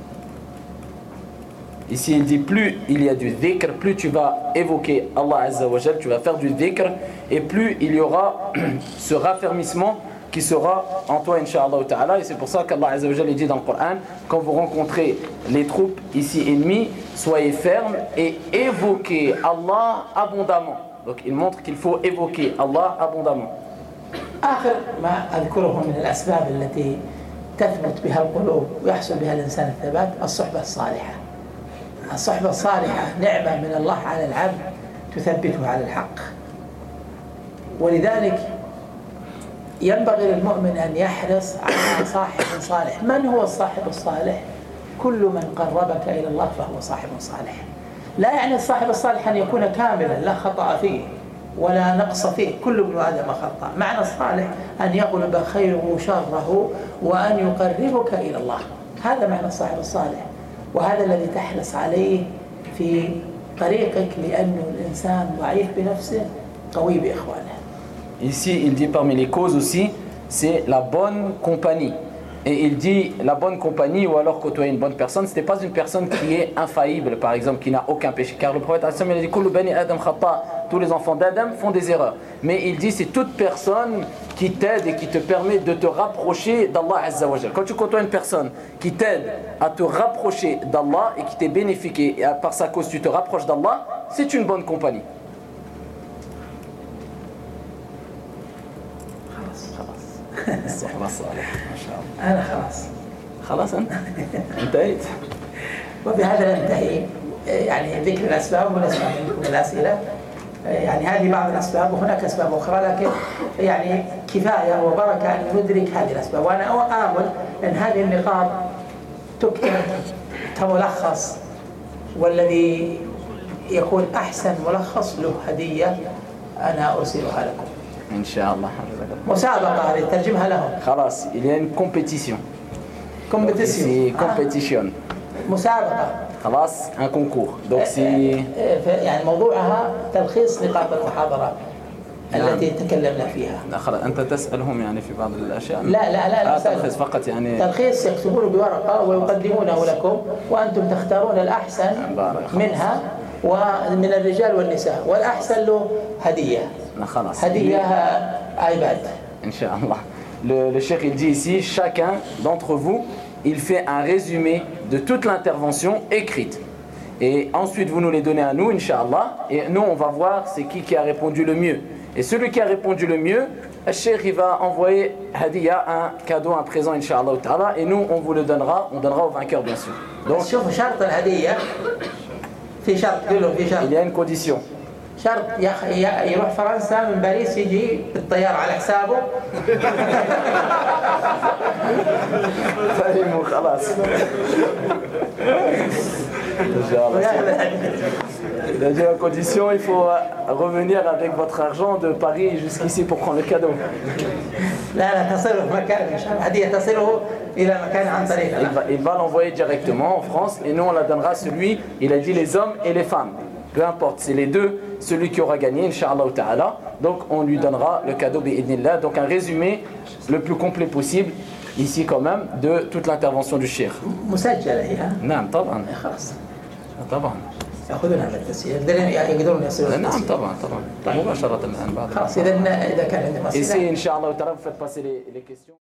Ici il dit plus il y a du dhikr, plus tu vas évoquer Allah Azza wa Jal, tu vas faire du dhikr, et plus il y aura ce raffermissement qui sera en toi, Inch'Allah ta'ala. Et c'est pour ça qu'Allah Azza wa Jal dit dans le Coran, quand vous rencontrez les troupes ici ennemies, soyez fermes et évoquez Allah abondamment. Donc il montre qu'il faut évoquer Allah abondamment. آخر ما أذكره من الأسباب التي تثبت بها القلوب ويحصل بها الإنسان الثبات الصحبة الصالحة. الصحبة الصالحة نعمة من الله على العبد تثبته على الحق، ولذلك ينبغي للمؤمن أن يحرص على صاحب صالح. من هو الصاحب الصالح؟ كل من قربك إلى الله فهو صاحب صالح. لا يعني الصاحب الصالح أن يكون كاملا لا خطأ فيه ولا نقص فيه، كل ابن آدم خطأ. معنى الصالح أن يغلب خيره شره وأن يقربك إلى الله، هذا معنى الصاحب الصالح، وهذا الذي تحرص عليه في طريقك لأنه الإنسان ضعيف بنفسه قوي بإخوانه. Ici, il dit parmi les causes aussi, c'est la bonne compagnie. Et il dit la bonne compagnie ou alors côtoyer une bonne personne, ce n'est pas une personne qui est infaillible, par exemple, qui n'a aucun péché. Car le prophète il a dit Kullu bani Adam khata, tous les enfants d'Adam font des erreurs. Mais il dit c'est toute personne qui t'aide et qui te permet de te rapprocher d'Allah Azza wa Jal. Quand tu côtoies une personne qui t'aide à te rapprocher d'Allah et qui t'est bénéfique et par sa cause tu te rapproches d'Allah, c'est une bonne compagnie. الصحبة الصالحة ما شاء الله. أنا خلاص خلاص أنت انتهيت. وبهذا ننتهي يعني ذكر الأسباب ونسمع منكم الأسئلة. يعني هذه بعض الأسباب وهناك أسباب أخرى، لكن يعني كفاية وبركة أن ندرك هذه الأسباب. وأنا آمل أن هذه النقاط تكتب كملخص، والذي يكون أحسن ملخص له هدية أنا أرسلها لكم. Inch'Allah. مسابقة هذه ترجمها لهم. خلاص il y a une compétition. Compétition. C'est competition. مسابقة. خلاص un concours. Donc c'est يعني موضوعها تلخيص نقاط المحاضرة التي تكلمنا فيها. لا خلاص أنت تسألهم يعني في بعض الأشياء. لا لا لا, لا تلخيص فقط يعني. تلخيص يكتبونه بورقة ويقدمونه لكم وأنتم تختارون الأحسن منها ومن الرجال والنساء، والأحسن له هدية. خلاص. هدية iPad. Inch'Allah. Le, le cheikh il dit ici, chacun d'entre vous, il fait un résumé de toute l'intervention écrite. Et ensuite vous nous les donnez à nous, Inch'Allah. Et nous on va voir c'est qui qui a répondu le mieux. Et celui qui a répondu le mieux, le cheikh il va envoyer hadiya, un cadeau, un présent, Inch'Allah ta'ala. Et nous on vous le donnera, on donnera au vainqueur bien sûr. Donc شوف شرط الهدية في شرط كله في شرط. Il y a une condition. شرط يروح فرنسا من باريس يجي بالطيارة على حسابه فهموا خلاص. Déjà, à condition, il faut revenir avec votre argent de Paris jusqu'ici pour prendre le cadeau. Il va l'envoyer directement en France et nous on la donnera celui, il a dit les hommes et les femmes. Peu importe, c'est les deux, celui qui aura gagné, Inch'Allah ta'ala. Donc on lui donnera le cadeau bi'idnillah. Donc un résumé le plus complet possible, ici quand même, de toute l'intervention du cheikh. نعم طبعا. طبعا. ياخذونها من التسجيل يقدرون يصيرون نعم طبعا طبعا مباشرة الآن بعد. خلاص إذا إذا كان عندهم أسئلة. Ici Inch'Allah ta'ala vous faites passer les, les questions.